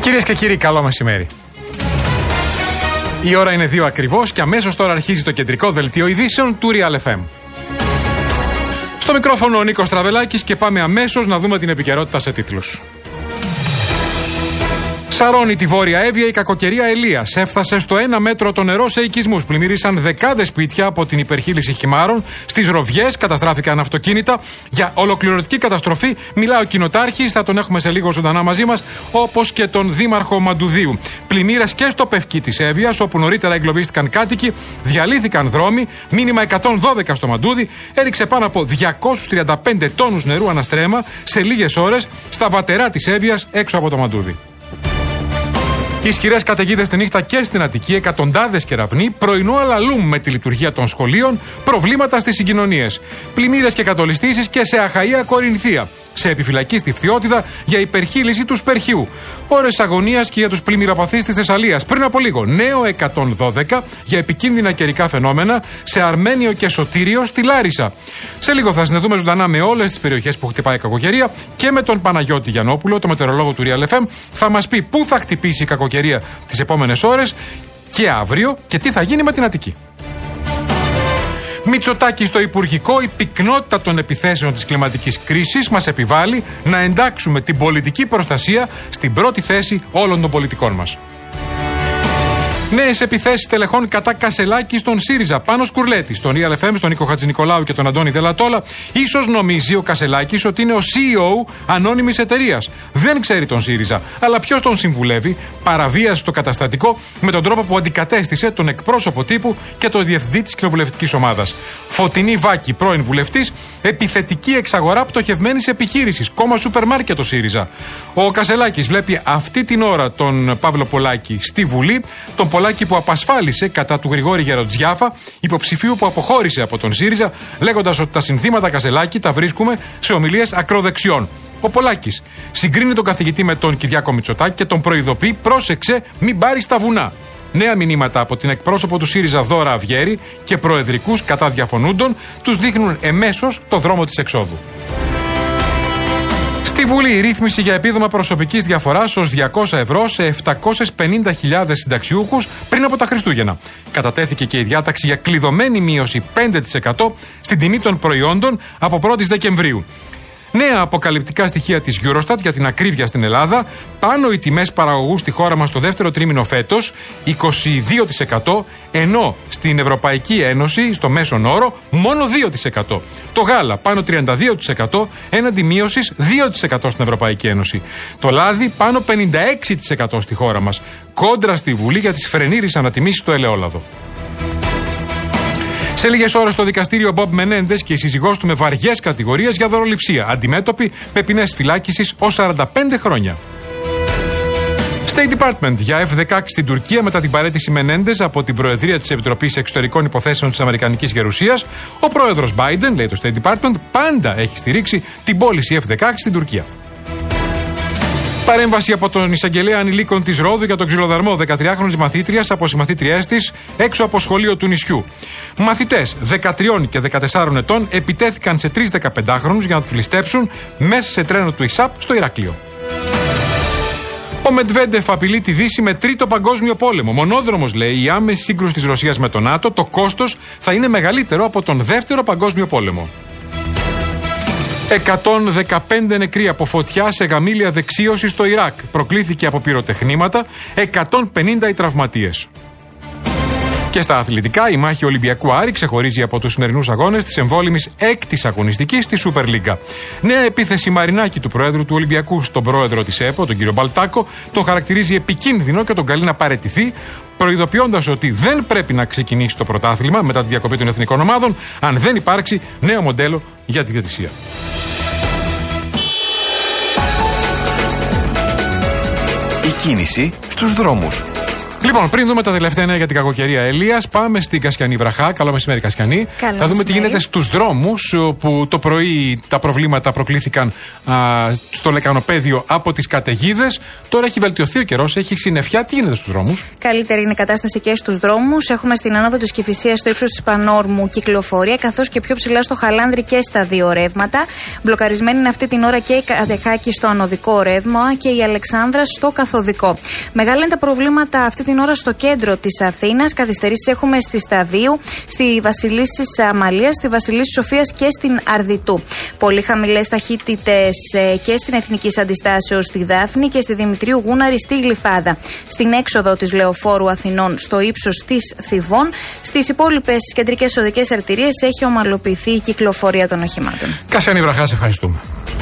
Κυρίες και κύριοι, καλό μεσημέρι. Η ώρα είναι 2 ακριβώς και αμέσως τώρα αρχίζει το κεντρικό δελτίο ειδήσεων του Real FM. Στο μικρόφωνο ο Νίκος Τραβελάκης και πάμε αμέσως να δούμε την επικαιρότητα σε τίτλους. Σαρώνει τη Βόρεια Εύβοια η κακοκαιρία Ελίας. Έφτασε στο 1 μέτρο το νερό σε οικισμούς. Πλημμύρισαν δεκάδες σπίτια από την υπερχείληση χυμάρων. Στις Ροβιές καταστράφηκαν αυτοκίνητα. Για ολοκληρωτική καταστροφή μιλά ο κοινοτάρχης. Θα τον έχουμε σε λίγο ζωντανά μαζί μας, όπως και τον δήμαρχο Μαντουδίου. Πλημμύρες και στο Πευκή της Εύβοιας, όπου νωρίτερα εγκλωβίστηκαν κάτοικοι. Διαλύθηκαν δρόμοι. Μήνυμα 112 στο Μαντούδι. Έριξε πάνω από 235 τόνους νερού αναστρέμα σε λίγες ώρες στα βατερά της Εύβοιας έξω από το Μαντούδι. Ισχυρές καταιγίδες τη νύχτα και στην Αττική, εκατοντάδες κεραυνοί, πρωινό αλαλούμ με τη λειτουργία των σχολείων, προβλήματα στις συγκοινωνίες. Πλημμύρες και κατολιστήσεις και σε Αχαΐα Κορινθία. Σε επιφυλακή στη Φθιώτιδα για υπερχείληση του Σπερχιού. Ώρες αγωνίας και για τους πλημμυροπαθείς της Θεσσαλίας. Πριν από λίγο, νέο 112 για επικίνδυνα καιρικά φαινόμενα σε Αρμένιο και Σωτήριο στη Λάρισα. Σε λίγο θα συνδεθούμε ζωντανά με όλες τις περιοχές που χτυπάει η κακοκαιρία και με τον Παναγιώτη Γιαννόπουλο, το μετεωρολόγο του Real FM. Θα μας πει πού θα χτυπήσει η κακοκαιρία τις επόμενες ώρες και αύριο και τι θα γίνει με την Αττική. Μητσοτάκη στο Υπουργικό, η πυκνότητα των επιθέσεων της κλιματικής κρίσης μας επιβάλλει να εντάξουμε την πολιτική προστασία στην πρώτη θέση όλων των πολιτικών μας. Νέες επιθέσεις τελεχών κατά Κασελάκη στον ΣΥΡΙΖΑ. Πάνω Σκουρλέτη, στον Real FM, στον Νίκο Χατζηνικολάου και τον Αντώνη Δελατόλα. Ίσως νομίζει ο Κασελάκης ότι είναι ο CEO ανώνυμης εταιρείας. Δεν ξέρει τον ΣΥΡΙΖΑ. Αλλά ποιος τον συμβουλεύει? Παραβίασε το καταστατικό με τον τρόπο που αντικατέστησε τον εκπρόσωπο τύπου και τον διευθυντή της κοινοβουλευτικής ομάδας. Φωτεινή Βάκη, πρώην βουλευτής, επιθετική εξαγορά πτωχευμένης επιχείρησης. Κόμμα σούπερ μάρκετ ο ΣΥΡΙΖΑ. Ο Κασελάκης βλέπει αυτή την ώρα τον Παύλο Πολάκη στη Βουλή. Τον Πολάκη που απασφάλισε κατά του Γρηγόρη Γεροτζιάφα, υποψηφίου που αποχώρησε από τον ΣΥΡΙΖΑ, λέγοντας ότι τα συνθήματα Κασελάκη τα βρίσκουμε σε ομιλίες ακροδεξιών. Ο Πολάκης συγκρίνει τον καθηγητή με τον Κυριάκο Μητσοτάκη και τον προειδοποιεί: πρόσεξε, μην πάρεις τα βουνά. Νέα μηνύματα από την εκπρόσωπο του ΣΥΡΙΖΑ Δώρα Αυγέρη και προεδρικούς κατά διαφωνούντων τους δείχνουν εμέσως το δρόμο της εξόδου. Στη Βουλή η ρύθμιση για επίδομα προσωπικής διαφοράς ως 200 ευρώ σε 750.000 συνταξιούχους πριν από τα Χριστούγεννα. Κατατέθηκε και η διάταξη για κλειδωμένη μείωση 5% στην τιμή των προϊόντων από 1η Δεκεμβρίου. Νέα αποκαλυπτικά στοιχεία της Eurostat για την ακρίβεια στην Ελλάδα. Πάνω οι τιμές παραγωγού στη χώρα μας το δεύτερο τρίμηνο φέτος, 22%, ενώ στην Ευρωπαϊκή Ένωση, στο μέσον όρο, μόνο 2%. Το γάλα πάνω 32%, έναντι μείωσης 2% στην Ευρωπαϊκή Ένωση. Το λάδι πάνω 56% στη χώρα μας. Κόντρα στη Βουλή για τις φρενήρεις ανατιμήσεις στο ελαιόλαδο. Σε λίγες ώρες στο δικαστήριο Μπομπ Μενέντες και η σύζυγός του με βαριές κατηγορίες για δωροληψία, αντιμέτωποι με ποινές φυλάκισης ως 45 χρόνια. State Department για F-16 στην Τουρκία μετά την παραίτηση Μενέντες από την Προεδρία της Επιτροπής Εξωτερικών Υποθέσεων της Αμερικανικής Γερουσίας. Ο πρόεδρος Biden, λέει το State Department, πάντα έχει στηρίξει την πώληση F-16 στην Τουρκία. Παρέμβαση από τον εισαγγελέα ανηλίκων της Ρόδου για τον ξυλοδαρμό 13χρονης μαθήτριας από συμμαθήτριές της έξω από σχολείο του νησιού. Μαθητές 13 και 14 ετών επιτέθηκαν σε 3 15χρονους για να τους ληστέψουν μέσα σε τρένο του ΙΣΑΠ στο Ηράκλειο. Ο Μετβέντεφ απειλεί τη Δύση με τρίτο παγκόσμιο πόλεμο. Μονόδρομος, λέει, η άμεση σύγκρουση της Ρωσίας με το ΝΑΤΟ, το κόστος θα είναι μεγαλύτερο από τον δεύτερο παγκόσμιο πόλεμο. 115 νεκροί από φωτιά σε γαμήλια δεξίωση στο Ιράκ. Προκλήθηκε από πυροτεχνήματα, 150 οι τραυματίες. Και στα αθλητικά, η μάχη Ολυμπιακού Άρη ξεχωρίζει από τους σημερινούς αγώνες της εμβόλυμης 6ης αγωνιστικής στη Σούπερ Λίγκα. Νέα επίθεση Μαρινάκη του Προέδρου του Ολυμπιακού στον Πρόεδρο της ΕΠΟ, τον κύριο Μπαλτάκο, τον χαρακτηρίζει επικίνδυνο και τον καλεί να παραιτηθεί, προειδοποιώντας ότι δεν πρέπει να ξεκινήσει το πρωτάθλημα μετά τη διακοπή των εθνικών ομάδων, αν δεν υπάρξει νέο μοντέλο για τη διαιτησία. Η κίνηση στους δρόμους. Λοιπόν, πριν δούμε τα τελευταία νέα για την κακοκαιρία Ελίας, πάμε στην Κασιανή Βραχά. Καλό μεσημέρι, Κασιανή. Θα δούμε τι γίνεται στους δρόμους, που το πρωί τα προβλήματα προκλήθηκαν στο λεκανοπέδιο από τις καταιγίδες. Τώρα έχει βελτιωθεί ο καιρός, έχει συννεφιά. Τι γίνεται στους δρόμους? Καλύτερη είναι η κατάσταση και στους δρόμους. Έχουμε στην άνοδο της Κηφισίας στο ύψος της Πανόρμου κυκλοφορία, καθώς και πιο ψηλά στο Χαλάνδρη και στα δύο ρεύματα. Μπλοκαρισμένη είναι αυτή την ώρα και η Κατεχάκη στο ανωδικό ρεύμα και η Αλεξάνδρα στο καθοδικό. Μεγάλα είναι τα προβλήματα αυτή την ώρα στο κέντρο της Αθήνας. Καθυστερήσεις έχουμε στη Σταδίου, στη Βασιλίσσης Αμαλίας, στη Βασιλίσσης Σοφίας και στην Αρδιτού. Πολύ χαμηλές ταχύτητες και στην Εθνικής Αντιστάσεως στη Δάφνη και στη Δημητρίου Γούναρη στη Γλυφάδα. Στην έξοδο της Λεωφόρου Αθηνών στο ύψος της Θηβών. Στις υπόλοιπες κεντρικές οδικές αρτηρίες έχει ομαλοποιηθεί η κυκλοφορία των οχημάτων. Κασιανή Βραχά, σε ευχαριστούμε.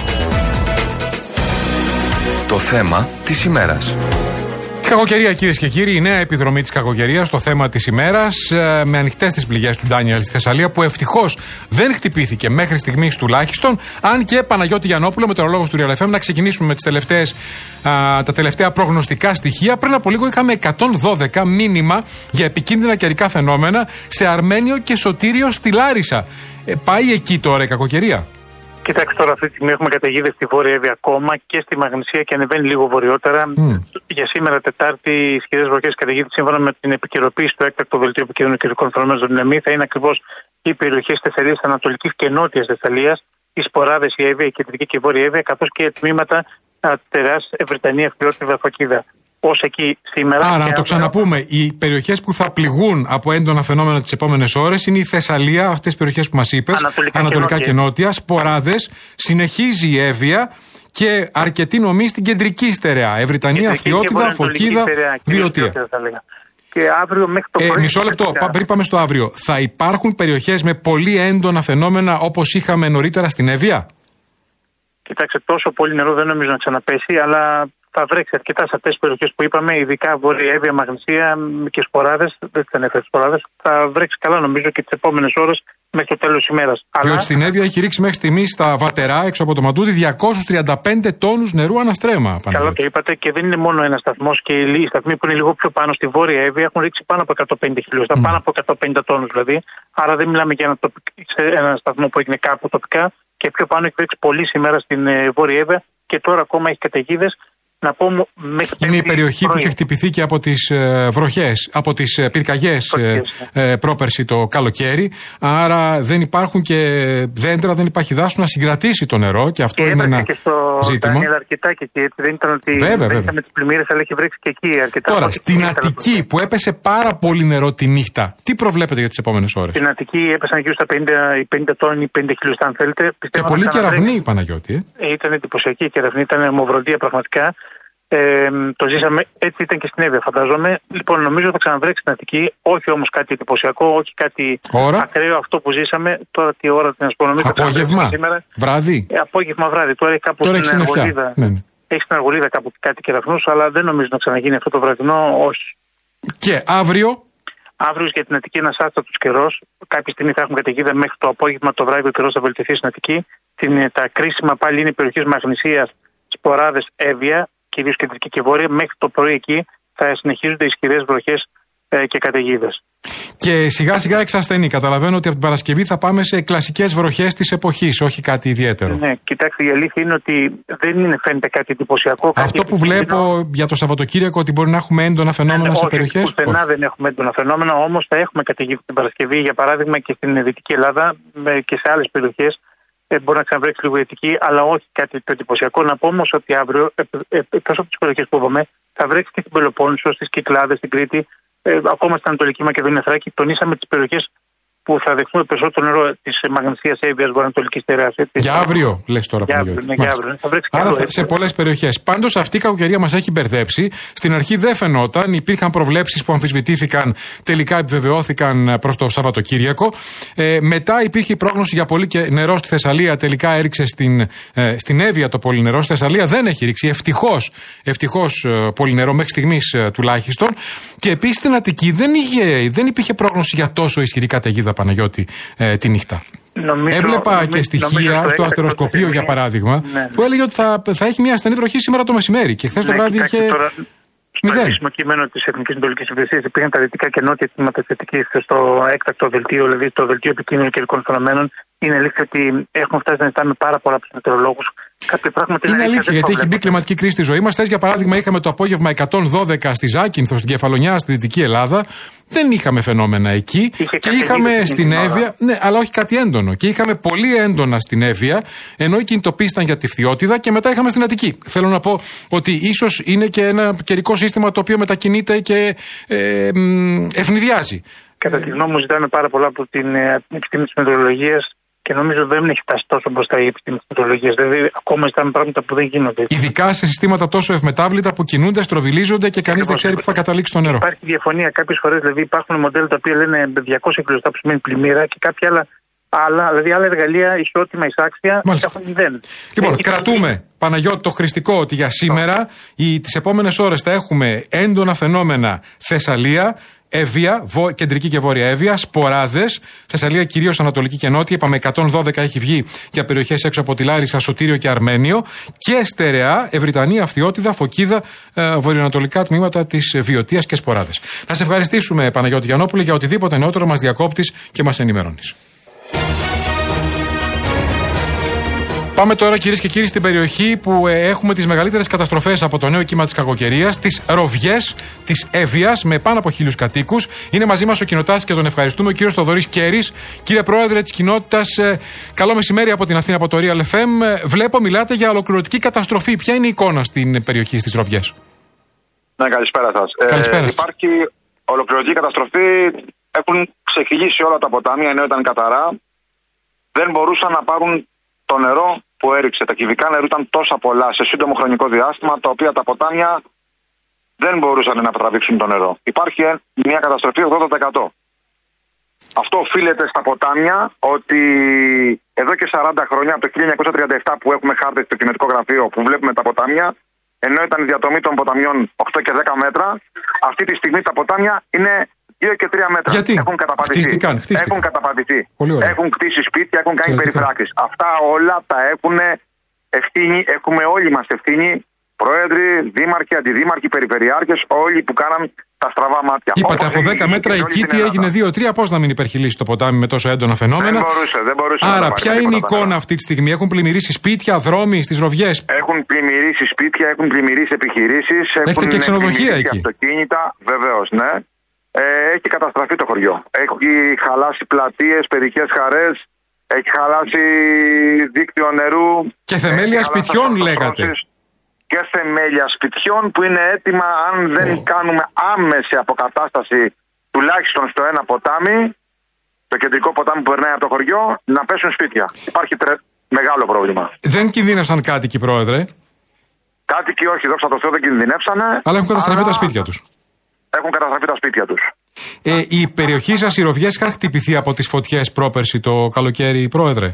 Το θέμα της ημέρας. Κακοκαιρία, κυρίες και κύριοι, η νέα επιδρομή της κακοκαιρίας στο θέμα της ημέρας, με ανοιχτές τις πληγές του Ντάνιελ στη Θεσσαλία, που ευτυχώς δεν χτυπήθηκε μέχρι στιγμής τουλάχιστον. Αν και Παναγιώτη Γιαννόπουλο, μετεωρολόγος του Real FM, να ξεκινήσουμε με τα τελευταία προγνωστικά στοιχεία. Πριν από λίγο είχαμε 112 μήνυμα για επικίνδυνα καιρικά φαινόμενα σε Αρμένιο και Σωτήριο στη Λάρισα. Πάει εκεί τώρα η κακοκαιρία? Κοιτάξτε, τώρα αυτή τη στιγμή έχουμε καταιγίδες στη Βόρεια Εύβοια ακόμα και στη Μαγνησία και ανεβαίνει λίγο βορειότερα. Για σήμερα, Τετάρτη, οι ισχυρές βροχές καταιγίδες, σύμφωνα με την επικαιροποίηση του έκτακτου δελτίου επικίνδυνων καιρικών φαινομένων στο Δυναμή, θα είναι ακριβώς οι περιοχές της Θεσσαλίας, Ανατολικής και Νότιας Θεσσαλίας, οι Σποράδες, η Εύβοια, η Κεντρική και η Βόρεια Εύβοια, καθώς και τμήματα Τεράς, Βρετανία, Φλιώτη, Βαφοκίδα. Ως εκεί σήμερα. Άρα, να το ξαναπούμε, οι περιοχές που θα πληγούν από έντονα φαινόμενα τις επόμενες ώρες είναι η Θεσσαλία, αυτές τις περιοχές που μας είπες, Ανατολικά και Νότια, Σποράδες, συνεχίζει η Εύβοια και αρκετοί νομοί στην κεντρική στερεά. Ευρυτανία, Φλιώτιδα, Φωκίδα, Βιωτία. Και αύριο μέχρι το πρωί. Μισό λεπτό, πριν πάμε στο αύριο. Θα υπάρχουν περιοχές με πολύ έντονα φαινόμενα όπως είχαμε νωρίτερα στην Εύβοια? Κοιτάξτε, τόσο πολύ νερό δεν νομίζω να ξαναπέσει, αλλά θα βρέξει αρκετά σε αυτές τις περιοχές που είπαμε, ειδικά Βόρεια Εύβοια, Μαγνησία και Σποράδες. Δεν τις ανέφερε Σποράδες. Θα βρέξει καλά νομίζω και τις επόμενες ώρες μέχρι το τέλος της ημέρας. Διότι στην Εύβοια έχει ρίξει μέχρι στιγμής στα Βατερά, έξω από το Μαντούδι, 235 τόνους νερού αναστρέμα. Καλά το είπατε, και δεν είναι μόνο ένας σταθμός, και οι σταθμοί που είναι λίγο πιο πάνω στη Βόρεια Εύβοια έχουν ρίξει πάνω από 150 χιλιοστά, πάνω από 150 τόνους δηλαδή. Άρα δεν μιλάμε για ένα σταθμό που έγινε κάπου τοπικά, και πιο πάνω έχει ρίξει πολύ σήμερα στην Βόρεια Εύβοια και τώρα ακόμα έχει καταιγίδες. Είναι η περιοχή που είχε χτυπηθεί και από τις βροχές, από τις πυρκαγιές πρόπερση το καλοκαίρι. Άρα δεν υπάρχουν και δέντρα, δεν υπάρχει δάσος να συγκρατήσει το νερό, και αυτό είναι ένα ζήτημα. Και αρκετά και εκεί, έτσι. Δεν ήταν ότι είχαμε τις πλημμύρες, αλλά έχει βρέξει και εκεί αρκετά. Τώρα, στην Αττική που έπεσε πάρα πολύ νερό τη νύχτα, τι προβλέπετε για τις επόμενες ώρες? Στην Αττική έπεσαν γύρω στα 50 τόνοι, 50 χιλιοστά αν θέλετε. Και πολύ κεραυνή, Παναγιώτη. Ήταν εντυπωσιακή η κεραυνή, ήταν ομοβροντία πραγματικά. Το ζήσαμε, έτσι ήταν και στην Εύβοια, φαντάζομαι. Λοιπόν, νομίζω θα ξαναβρέξει στην Αττική, όχι όμως κάτι εντυπωσιακό, όχι κάτι ακραίο αυτό που ζήσαμε. Τώρα τι ώρα, τι να σου πω, νομίζω. Απόγευμα, βράδυ. Απόγευμα, βράδυ. Τώρα έχει κάπου στην Αργολίδα. Έχει στην Αργολίδα κάπου κάτι κεραυνούς, αλλά δεν νομίζω να ξαναγίνει αυτό το βραδινό, όχι. Και αύριο? Αύριο για την Αττική ένας άστατος καιρός. Κάποια στιγμή θα έχουμε καταιγίδα μέχρι το απόγευμα, το βράδυ ο καιρός θα βελτιωθεί στην Αττική. Τα κρίσιμα πάλι είναι οι περιοχές Μαγνησίας, Σποράδες, Εύβοια, κυρίως κεντρική και βόρεια. Μέχρι το πρωί εκεί θα συνεχίζονται ισχυρές βροχές και καταιγίδες. Και σιγά σιγά εξασθενεί. Καταλαβαίνω ότι από την Παρασκευή θα πάμε σε κλασικές βροχές της εποχής, όχι κάτι ιδιαίτερο. Ναι, κοιτάξτε, η αλήθεια είναι ότι δεν φαίνεται κάτι εντυπωσιακό. Αυτό που βλέπω για το Σαββατοκύριακο, ότι μπορεί να έχουμε έντονα φαινόμενα σε περιοχές. Πουθενά δεν έχουμε έντονα φαινόμενα, όμως θα έχουμε καταιγίδες την Παρασκευή, για παράδειγμα και στην Δυτική Ελλάδα και σε άλλες περιοχές. Μπορεί να ξαναβρέξει λίγο η Αττική, αλλά όχι κάτι το εντυπωσιακό. Να πω όμως ότι αύριο, εκτός από τις περιοχές που είπαμε, θα βρέξει και στην Πελοπόννησο, στις Κυκλάδες, στην Κρήτη, ακόμα στην Ανατολική Μακεδονία, Θράκη. Τονίσαμε τις περιοχές που θα δεχθούν περισσότερο νερό της Μαγνησίας, Εύβοιας, Βορειοανατολικής Στερεάς. Για αύριο, λες τώρα. Για αύριο. Θα βρέξει άρα σε πολλές περιοχές. Πάντως αυτή η κακοκαιρία μας έχει μπερδέψει. Στην αρχή δεν φαινόταν. Υπήρχαν προβλέψεις που αμφισβητήθηκαν, τελικά επιβεβαιώθηκαν προς το Σαββατοκύριακο. Μετά υπήρχε η πρόγνωση για πολύ νερό στη Θεσσαλία. Τελικά έριξε στην Εύβοια το πολύ νερό. Στη Θεσσαλία δεν έχει ρίξει. Ευτυχώς πολύ νερό μέχρι στιγμής τουλάχιστον. Και επίσης στην Αττική δεν υπήρχε πρόγνωση για τόσο ισχυρή καταιγίδα, Παναγιώτη, τη νύχτα. Έβλεπα και στοιχεία στο αστεροσκοπείο, για παράδειγμα, που έλεγε ότι θα έχει μια ασθενή βροχή σήμερα το μεσημέρι. Και χθες το βράδυ είχε. 0. Στο επίσημο κείμενο της Εθνικής Μετεωρολογικής Υπηρεσίας υπήρχαν τα δυτικά και νότια τμήματα της Αττικής στο έκτακτο δελτίο, δηλαδή το δελτίο επικίνδυνων καιρικών φαινομένων. Είναι αλήθεια ότι έχουμε φτάσει να ζητάμε πάρα πολλά από τους μετεωρολόγους. Είναι αλήθεια, γιατί έχει μπει κλιματική κρίση στη ζωή μας. Χθες, για παράδειγμα, είχαμε το απόγευμα 112 στη Ζάκυνθο, στην Κεφαλονιά, στη Δυτική Ελλάδα. Δεν είχαμε φαινόμενα εκεί. Και είχαμε στην Εύβοια. Ναι, αλλά όχι κάτι έντονο. Και είχαμε πολύ έντονα στην Εύβοια, ενώ οι κινητοποίησεις ήταν για τη Φθιώτιδα και μετά είχαμε στην Αττική. Θέλω να πω ότι ίσως είναι και ένα καιρικό σύστημα το οποίο μετακινείται και ευνηδιάζει. Κατά τη γνώμη μου, ζητάμε πάρα πολλά από την επιστήμη της μετεωρολογίας. Και νομίζω δεν έχει φτάσει τόσο μπροστά η επιστήμη της μετεωρολογίας. Δηλαδή, ακόμα ζητάμε πράγματα που δεν γίνονται. Ειδικά σε συστήματα τόσο ευμετάβλητα που κινούνται, στροβιλίζονται και κανείς δεν ξέρει πού θα καταλήξει το νερό. Υπάρχει διαφωνία κάποιες φορές. Δηλαδή, υπάρχουν μοντέλα τα οποία λένε 200 χιλιοστά που σημαίνει πλημμύρα και κάποια δηλαδή άλλα εργαλεία ισότιμα, εισάξια έχουν 0. Λοιπόν, κρατούμε, Παναγιώτη, το χρηστικό ότι για σήμερα τις επόμενες ώρες θα έχουμε έντονα φαινόμενα Θεσσαλία, Εύβοια, κεντρική και βόρεια Εύβοια, σποράδες, Θεσσαλία κυρίως ανατολική και νότια, είπαμε 112 έχει βγει για περιοχές έξω από τη Λάρισα, Σωτήριο και Αρμένιο, και στερεά Ευρυτανία, Φθιώτιδα, Φωκίδα, βορειοανατολικά τμήματα της Βιωτίας και σποράδες. Να σε ευχαριστήσουμε, Παναγιώτη Γιαννόπουλε, για οτιδήποτε νεότερο μας διακόπτεις και μας ενημερώνεις. Πάμε τώρα, κυρίες και κύριοι, στην περιοχή που έχουμε τις μεγαλύτερες καταστροφές από το νέο κύμα της κακοκαιρίας, τις ροβιές της Εύβοιας, με πάνω από 1.000 κατοίκους. Είναι μαζί μας ο κοινοτάς και τον ευχαριστούμε, ο κύριος Θοδωρής Κέρης. Κύριε Πρόεδρε της κοινότητας, καλό μεσημέρι από την Αθήνα, από το Real FM. Βλέπω, μιλάτε για ολοκληρωτική καταστροφή. Ποια είναι η εικόνα στην περιοχή, στις ροβιές? Ναι, καλησπέρα σας. Καλησπέρα. Υπάρχει ολοκληρωτική καταστροφή. Έχουν ξεκυλήσει όλα τα ποτάμια, ενώ ήταν καθαρά. Δεν μπορούσαν να πάρουν το νερό που έριξε. Τα κυβικά νερού ήταν τόσα πολλά σε σύντομο χρονικό διάστημα, τα οποία τα ποτάμια δεν μπορούσαν να τραβήξουν το νερό. Υπάρχει μια καταστροφή 80%. Αυτό οφείλεται στα ποτάμια, ότι εδώ και 40 χρόνια, από το 1937 που έχουμε χάρτη στο κοινοτικό γραφείο που βλέπουμε τα ποτάμια, ενώ ήταν η διατομή των ποταμιών 8 και 10 μέτρα, αυτή τη στιγμή τα ποτάμια είναι 2 και 3 μέτρα. Γιατί? Έχουν καταπατηθεί. Έχουν καταπατηθεί. Έχουν κτίσει σπίτια, έχουν κάνει περιφράξεις. Αυτά όλα τα έχουν ευθύνη, έχουμε όλοι μας ευθύνη. Πρόεδροι, δήμαρχοι, αντιδήμαρχοι, περιφερειάρχες, όλοι που κάναν τα στραβά μάτια. Είπατε από 10 μέτρα η Κίτη έγινε 2-3, πώς να μην υπερχειλήσει το ποτάμι με τόσο έντονα φαινόμενα? Δεν μπορούσε. Άρα, ποια είναι η εικόνα αυτή τη στιγμή? Έχουν πλημμυρίσει σπίτια, δρόμοι στις ροβιές? Έχουν πλημμυρίσει σπίτια, έχουν πλημμυρίσει επιχειρήσεις. Έχετε και ξενοδοχεία εκεί? Αυτοκίνητα, βεβαίως, ναι. Έχει καταστραφεί το χωριό. Έχει χαλάσει πλατείες, παιδικές χαρές, έχει χαλάσει δίκτυο νερού. Και θεμέλια σπιτιών, λέγατε. Και θεμέλια σπιτιών που είναι έτοιμα, αν δεν κάνουμε άμεση αποκατάσταση τουλάχιστον στο ένα ποτάμι, το κεντρικό ποτάμι που περνάει από το χωριό, να πέσουν σπίτια. Υπάρχει μεγάλο πρόβλημα. Δεν κινδύνευσαν κάτοικοι, Πρόεδρε? Κάτοικοι όχι, δόξα τω Θεώ, δεν κινδυνεύσανε. Αλλά έχουν καταστραφεί τα σπίτια τους. Έχουν καταστραφεί τα σπίτια τους. Η περιοχή σας, οι ροβιές, είχαν χτυπηθεί από τις φωτιές πρόπερση το καλοκαίρι, Πρόεδρε?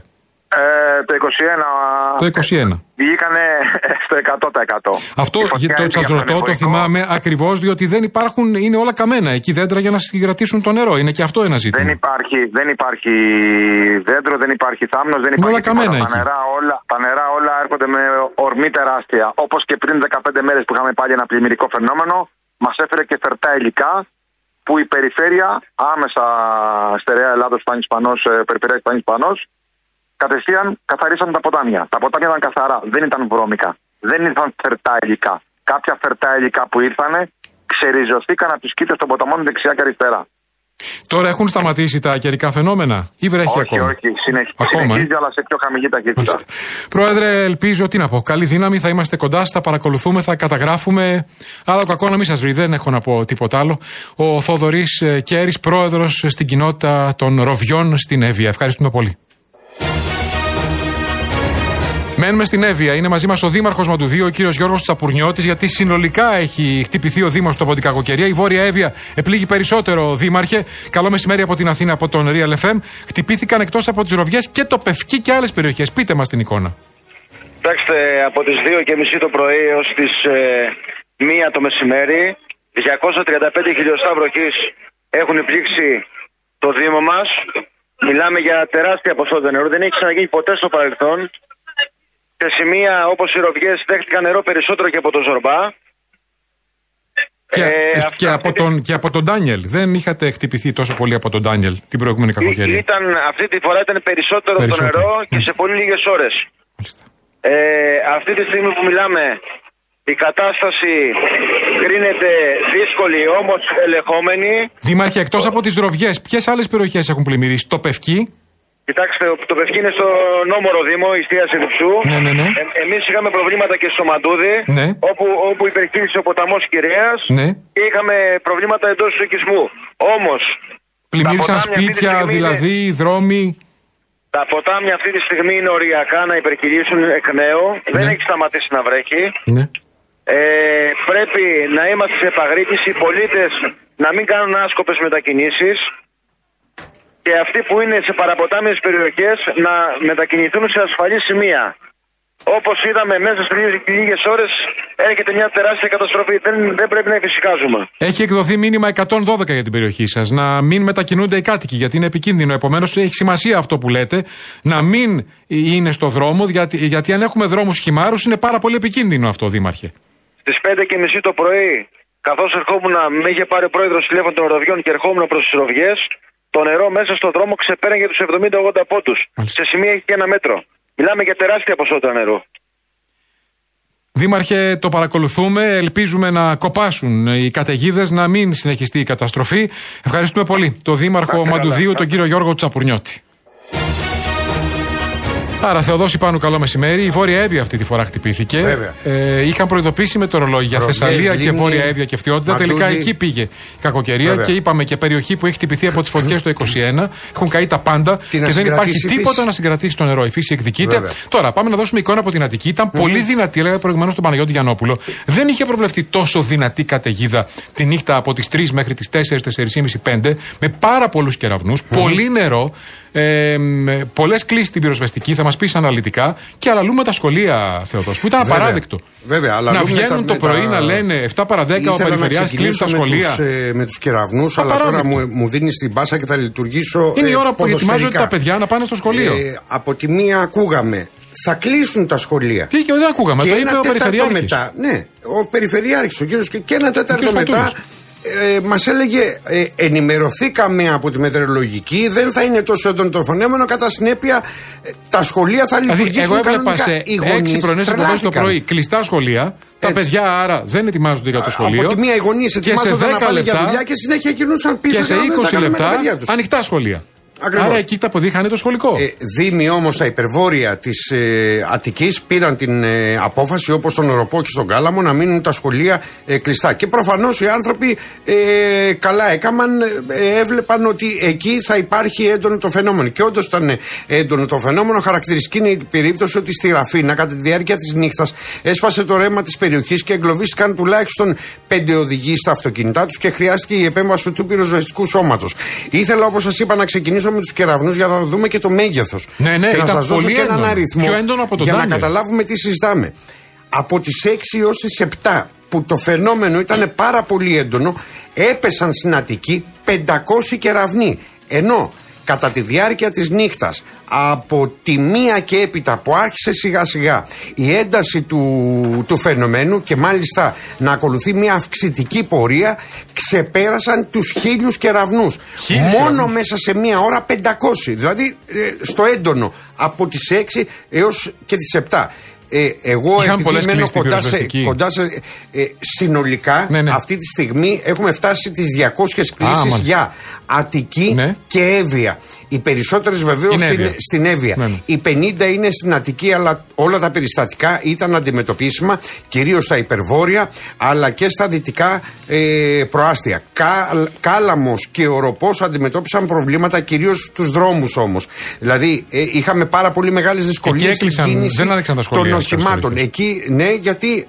Το 21. Το 21. Βγήκανε στο 100%. Αυτό σας ρωτώ, το θυμάμαι ακριβώς, διότι δεν υπάρχουν, είναι όλα καμένα εκεί δέντρα για να συγκρατήσουν το νερό. Είναι και αυτό ένα ζήτημα. Δεν υπάρχει δέντρο, δεν υπάρχει θάμνος, δεν υπάρχει καμένα τίποτα. Τα νερά όλα έρχονται με ορμή τεράστια. Όπως και πριν 15 μέρες που είχαμε πάλι ένα πλημμυρικό φαινόμενο, μας έφερε και φερτά υλικά που η περιφέρεια, άμεσα στερεά Ελλάδος, περιφέρεια Σπάνης Πανός, κατευθείαν καθαρίσαν τα ποτάμια. Τα ποτάμια ήταν καθαρά, δεν ήταν βρώμικα. Δεν ήρθαν φερτά υλικά. Κάποια φερτά υλικά που ήρθανε ξεριζωθήκαν από τις κήτες των ποταμών δεξιά και αριστερά. Τώρα έχουν σταματήσει τα καιρικά φαινόμενα ή βρέχει ακόμα? Όχι, συνεχίζει, αλλά σε πιο χαμηλή ταχύτητα. Πρόεδρε, ελπίζω, τι να πω, καλή δύναμη, θα είμαστε κοντά, θα παρακολουθούμε, θα καταγράφουμε. Άλλο κακό να μην σας βρει, δεν έχω να πω τίποτα άλλο. Ο Θοδωρής Κέρης, πρόεδρος στην κοινότητα των Ροβιών στην Εύβοια. Ευχαριστούμε πολύ. Μένουμε στην Εύβοια. Είναι μαζί μας ο Δήμαρχος Μαντουδίου, ο κύριος Γιώργος Τσαπουρνιώτης, γιατί συνολικά έχει χτυπηθεί ο Δήμος του από την κακοκαιρία. Η Βόρεια Εύβοια επλήγει περισσότερο, Δήμαρχε. Καλό μεσημέρι από την Αθήνα, από τον Real FM. Χτυπήθηκαν εκτός από τις ροβιές και το Πευκή και άλλες περιοχές. Πείτε μας την εικόνα. Κοιτάξτε, από τις 2:30 το πρωί έως τις 1 το μεσημέρι, 235 χιλιοστά βροχής έχουν πλήξει το Δήμο μας. Μιλάμε για τεράστια ποσότητα νερού. Δεν έχει ξαναγίνει ποτέ στο παρελθόν. Σε σημεία όπως οι ροβιές δέχτηκαν νερό περισσότερο και από το Ζορμπά. Και από τον Ντάνιελ. Δεν είχατε χτυπηθεί τόσο πολύ από τον Ντάνιελ την προηγούμενη κακοκαιρία? Αυτή τη φορά ήταν περισσότερο το νερό και σε πολύ λίγες ώρες. Αυτή τη στιγμή που μιλάμε, η κατάσταση κρίνεται δύσκολη, όμως ελεγχόμενη. Δήμαρχε, εκτός από τις Ροβιές, ποιες άλλες περιοχές έχουν πλημμυρίσει? Το Πευκή? Κοιτάξτε, το Πευκή είναι στο Νόμορο Δήμο, η εστίαση Διψού. Ναι. Εμείς είχαμε προβλήματα και στο Μαντούδι, όπου υπερχείλησε ο ποταμός Κυραιάς και είχαμε προβλήματα εντός του οικισμού. Όμως, πλημμύρισαν σπίτια, δηλαδή, δρόμοι. Τα ποτάμια αυτή τη στιγμή είναι οριακά να υπερκυλήσουν εκ νέου. Δεν έχει σταματήσει να βρέχει. Πρέπει να είμαστε σε επαγρύπνηση, οι πολίτες να μην κάνουν άσκοπες μετακινήσεις και αυτοί που είναι σε παραποτάμιες περιοχές να μετακινηθούν σε ασφαλή σημεία. Όπως είδαμε, μέσα σε λίγες ώρες έρχεται μια τεράστια καταστροφή. Δεν πρέπει να εφησυχάζουμε. Έχει εκδοθεί μήνυμα 112 για την περιοχή σας. Να μην μετακινούνται οι κάτοικοι, γιατί είναι επικίνδυνο. Επομένως, έχει σημασία αυτό που λέτε. Να μην είναι στο δρόμο, γιατί αν έχουμε δρόμους χυμάρους, είναι πάρα πολύ επικίνδυνο αυτό, Δήμαρχε. Στις 5:30 το πρωί, καθώς ερχόμουν, με είχε πάρει ο πρόεδρος τηλέφωνο των Ροδιών και ερχόμουν προς τις Ροβιές, το νερό μέσα στον δρόμο ξεπέραγε τους 70-80 πόντους. Σε σημεία έχει και 1 μέτρο. Μιλάμε για τεράστια ποσότητα νερού. Δήμαρχε, το παρακολουθούμε. Ελπίζουμε να κοπάσουν οι καταιγίδες, να μην συνεχιστεί η καταστροφή. Ευχαριστούμε πολύ τον Δήμαρχο Μαντουδίου, τον κύριο Γιώργο Τσαπουρνιώτη. Άρα, Θεοδόση Πάνου, καλό μεσημέρι. Η Βόρεια Εύβοια αυτή τη φορά χτυπήθηκε. Είχαν προειδοποιήσει με το ρολόι για Θεσσαλία και Βόρεια Εύβοια και Φθιότητα. Τελικά εκεί πήγε η κακοκαιρία και είπαμε και περιοχή που έχει χτυπηθεί από τις φωτιές το 2021. Έχουν καεί τα πάντα και δεν υπάρχει τίποτα να συγκρατήσει το νερό. Η φύση εκδικείται. Τώρα, πάμε να δώσουμε εικόνα από την Αττική. Ήταν πολύ δυνατή, έλεγα προηγουμένως στον Παναγιώτη Γιαννόπουλο. Δεν είχε προβλεφθεί τόσο δυνατή καταιγίδα τη νύχτα από τις 3 μέχρι τις 4, 4:30, 5, με πάρα πολλούς κεραυνούς, πολύ νερό. Πολλές κλήσεις στην πυροσβεστική, θα μας πεις αναλυτικά, και αλαλούμε τα σχολεία, Θεοδός, που ήταν απαράδεκτο. Να βγαίνουν το πρωί να λένε 7 παρα 10 ο Περιφερειάς, κλείνουν τα σχολεία. Με τους κεραυνούς, αλλά τώρα μου δίνεις την πάσα και θα λειτουργήσω. Είναι η ώρα που ετοιμάζονται τα παιδιά να πάνε στο σχολείο. Από τη μία ακούγαμε, θα κλείσουν τα σχολεία. Και δεν ακούγαμε, και το είπε ο Περιφερειάρχης. Μετά, ο Περιφερειάρχης, ο κύριος, και 1/4 μετά. Μας έλεγε, ενημερωθήκαμε από τη μετεωρολογική, δεν θα είναι τόσο έντονο το φαινόμενο, κατά συνέπεια τα σχολεία θα λειτουργήσουν κανονικά. Εγώ έβλεπα σε 6 πρωινές εκπομπές το πρωί κλειστά σχολεία, τα παιδιά άρα δεν ετοιμάζονται για το σχολείο. Από τη μία οι γονείς ετοιμάζονταν να πάνε για δουλειά και συνέχεια κινούσαν πίσω και σε 20 λεπτά ανοιχτά σχολεία. Ακριβώς. Άρα εκεί τα αποδείχανε το σχολικό. Δήμοι όμως τα υπερβόρεια της Αττικής πήραν την απόφαση, όπως στον Οροπό και στον Κάλαμο, να μείνουν τα σχολεία κλειστά. Και προφανώς οι άνθρωποι καλά έκαναν, έβλεπαν ότι εκεί θα υπάρχει έντονο το φαινόμενο. Και όντως ήταν έντονο το φαινόμενο. Χαρακτηριστική είναι η περίπτωση ότι στη Ραφίνα, κατά τη διάρκεια της νύχτας, έσπασε το ρεύμα της περιοχής και εγκλωβίστηκαν τουλάχιστον 5 οδηγοί στα αυτοκίνητά τους και χρειάστηκε η επέμβαση του πυροσβεστικού σώματος. Ήθελα, όπως σας είπα, να ξεκινήσω με τους κεραυνούς για να δούμε και το μέγεθος. Ναι, και να σας δώσω και έναν αριθμό για να καταλάβουμε τι συζητάμε. Από τις 6 έως τις 7 που το φαινόμενο ήταν πάρα πολύ έντονο, έπεσαν στην Αττική 500 κεραυνοί. Ενώ κατά τη διάρκεια της νύχτας, από τη 1 και έπειτα που άρχισε σιγά σιγά η ένταση του φαινομένου και μάλιστα να ακολουθεί μια αυξητική πορεία, ξεπέρασαν τους 1.000 κεραυνούς. Μόνο μέσα σε 1 ώρα 500. Δηλαδή στο έντονο από τις 6 έως και τις 7. Εγώ επειδή μένω κοντά σε συνολικά αυτή τη στιγμή έχουμε φτάσει τις 200 κλήσεις για Αττική και Εύβοια. Οι περισσότερες βεβαίως στην Εύβοια. Οι 50 είναι στην Αττική, αλλά όλα τα περιστατικά ήταν αντιμετωπίσιμα, κυρίως στα υπερβόρεια αλλά και στα δυτικά προάστια. Κάλαμος και Οροπός αντιμετώπισαν προβλήματα, κυρίως στους δρόμους όμως. Δηλαδή είχαμε πάρα πολύ μεγάλες δυσκολίες στην κίνηση των οχημάτων. Εκεί γιατί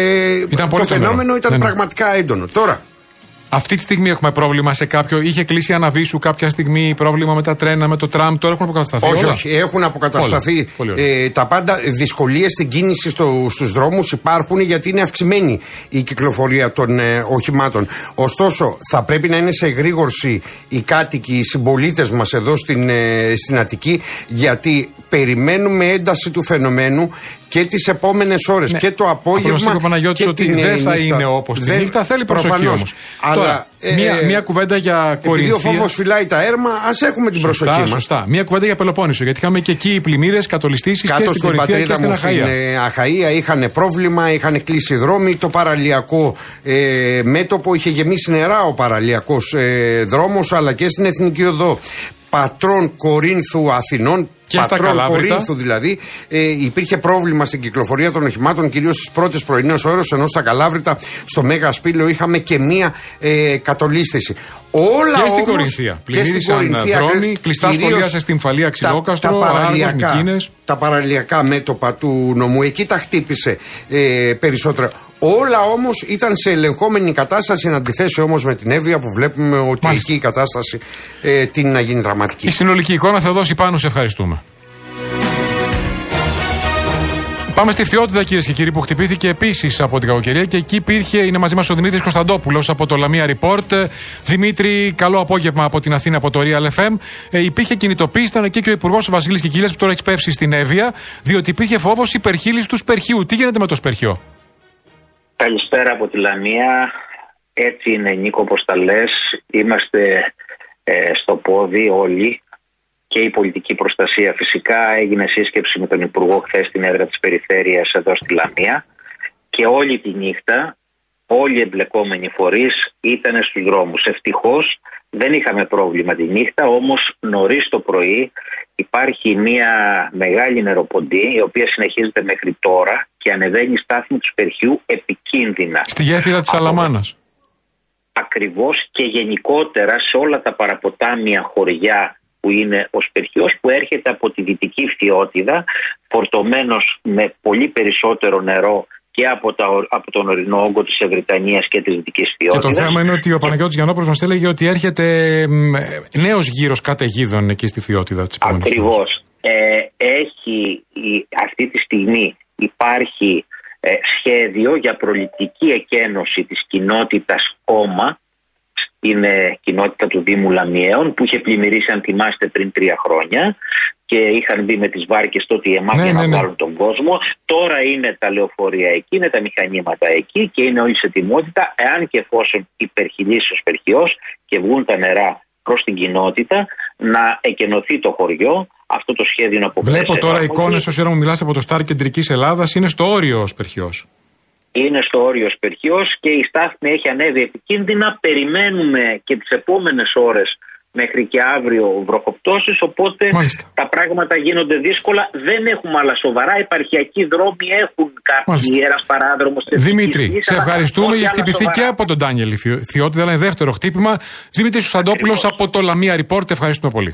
το φαινόμενο ήταν πραγματικά έντονο. Τώρα, αυτή τη στιγμή έχουμε πρόβλημα σε κάποιο. Είχε κλείσει Αναβίσου κάποια στιγμή, πρόβλημα με τα τρένα, με το τραμ. Τώρα έχουν αποκατασταθεί. Όχι, έχουν αποκατασταθεί τα πάντα. Δυσκολίες στην κίνηση στους δρόμους υπάρχουν, γιατί είναι αυξημένη η κυκλοφορία των οχημάτων. Ωστόσο, θα πρέπει να είναι σε εγρήγορση οι κάτοικοι, οι συμπολίτες μας εδώ στην Αττική, γιατί Περιμένουμε ένταση του φαινομένου και τις επόμενες ώρες και το απόγευμα. Ο Παναγιώτης ότι δεν θα είναι όπως τη νύχτα, θέλει προσοχή όμως. Αλλά μία κουβέντα για Κορινθία. Επειδή ο φόβος φυλάει τα έρμα, ας έχουμε την προσοχή μας. Σωστά. Μία κουβέντα για Πελοπόννησο, γιατί είχαμε και εκεί πλημμύρες, κατολιστήσεις και στην Κορινθία και στην Αχαΐα. Στην Αχαΐα είχαν πρόβλημα, είχαν κλείσει δρόμοι, το παραλιακό μέτωπο είχε γεμίσει νερά ο παραλιακός δρόμος, αλλά και στην Εθνική Οδό Πατρών Κορίνθου Αθηνών. Και Πατρών Κορίνθου δηλαδή, υπήρχε πρόβλημα στην κυκλοφορία των οχημάτων, κυρίως στις πρώτες πρωινές ώρες, ενώ στα Καλάβρητα, στο Μέγα Σπήλαιο, είχαμε και μία κατολίσθηση. Όλα και στην όμως, Κορινθία. Πλημμύρισαν δρόμοι, κλειστά σχολεία σε Στυμφαλία, Ξυλόκαστρο, Άργος, Μυκίνες. Τα παραλιακά μέτωπα του νομού, εκεί τα χτύπησε περισσότερα. Όλα όμως ήταν σε ελεγχόμενη κατάσταση, εν αντιθέσει όμως με την Εύβοια, που βλέπουμε ότι εκεί η κατάσταση τείνει να γίνει δραματική. Η συνολική εικόνα θα δώσει πάνω, σε ευχαριστούμε. Πάμε στη Φθιώτιδα, κυρίες και κύριοι, που χτυπήθηκε επίσης από την κακοκαιρία και εκεί είναι μαζί μας ο Δημήτρης Κωνσταντόπουλος από το Lamia Report. Δημήτρη, καλό απόγευμα από την Αθήνα, από το Real FM. Υπήρχε κινητοποίηση, ήταν εκεί και ο Υπουργός Βασίλης Κικίλιας, που τώρα έχει πέσει στην Εύβοια, διότι υπήρχε φόβος υπερχείλης του Σπερχείου. Τι γίνεται με το Σπερχείο? Καλησπέρα από τη Λαμία. Έτσι είναι, Νίκο, όπως τα λες. Είμαστε στο πόδι όλοι. Και η πολιτική προστασία φυσικά. Έγινε σύσκεψη με τον Υπουργό χθες στην έδρα της Περιφέρειας εδώ στη Λαμία. Και όλη τη νύχτα όλοι οι εμπλεκόμενοι φορείς ήταν στους δρόμους. Ευτυχώς δεν είχαμε πρόβλημα τη νύχτα, όμως νωρίς το πρωί υπάρχει μια μεγάλη νεροποντή, η οποία συνεχίζεται μέχρι τώρα και ανεβαίνει στάθμη του Σπερχείου επικίνδυνα. Στη γέφυρα της Αλαμάνας. Ακριβώς, και γενικότερα σε όλα τα παραποτάμια χωριά που είναι ο Σπερχείος, που έρχεται από τη Δυτική Φθιώτιδα, φορτωμένος με πολύ περισσότερο νερό και από τον ορεινό όγκο της Ευρυτανίας και της Δυτικής Φθιώτιδας. Και το θέμα είναι ότι ο Παναγιώτης Γιαννόπουλος μας έλεγε ότι έρχεται νέος γύρος καταιγίδων εκεί στη Φθιώτιδα. Ακριβώς. Αυτή τη στιγμή υπάρχει σχέδιο για προληπτική εκένωση της κοινότητας Κόμμα, στην κοινότητα του Δήμου Λαμιαίων, που είχε πλημμυρίσει, αν θυμάστε, πριν 3 χρόνια και είχαν μπει με τις βάρκες τότε οι ΕΜΑΠ για να βγάλουν τον κόσμο. Τώρα είναι τα λεωφορεία εκεί, είναι τα μηχανήματα εκεί και είναι όλοι σε ετοιμότητα, εάν και εφόσον υπερχειλήσει ο Σπερχείος και βγουν τα νερά προς την κοινότητα, να εκενωθεί το χωριό. Αυτό το σχέδιο είναι από Βλέπω τώρα εικόνες, όσο ώρα μου μιλάς, από το Σταρ Κεντρικής Ελλάδας, είναι στο όριο ο Σπερχείος. Είναι στο όριο Σπερχείος και η στάθμη έχει ανέβει επικίνδυνα. Περιμένουμε και τις επόμενες ώρες μέχρι και αύριο βροχοπτώσεις, οπότε τα πράγματα γίνονται δύσκολα. Δεν έχουμε άλλα σοβαρά. Επαρχιακοί δρόμοι έχουν κάποιοι, ένας παράδρομος. Δημήτρη, σε ευχαριστούμε. Για χτυπηθεί και από τον Ντάνιελ Φθιώτιδα, αλλά είναι δεύτερο χτύπημα. Δημήτρης Κωνσταντόπουλος από το Lamia Report. Ευχαριστούμε πολύ.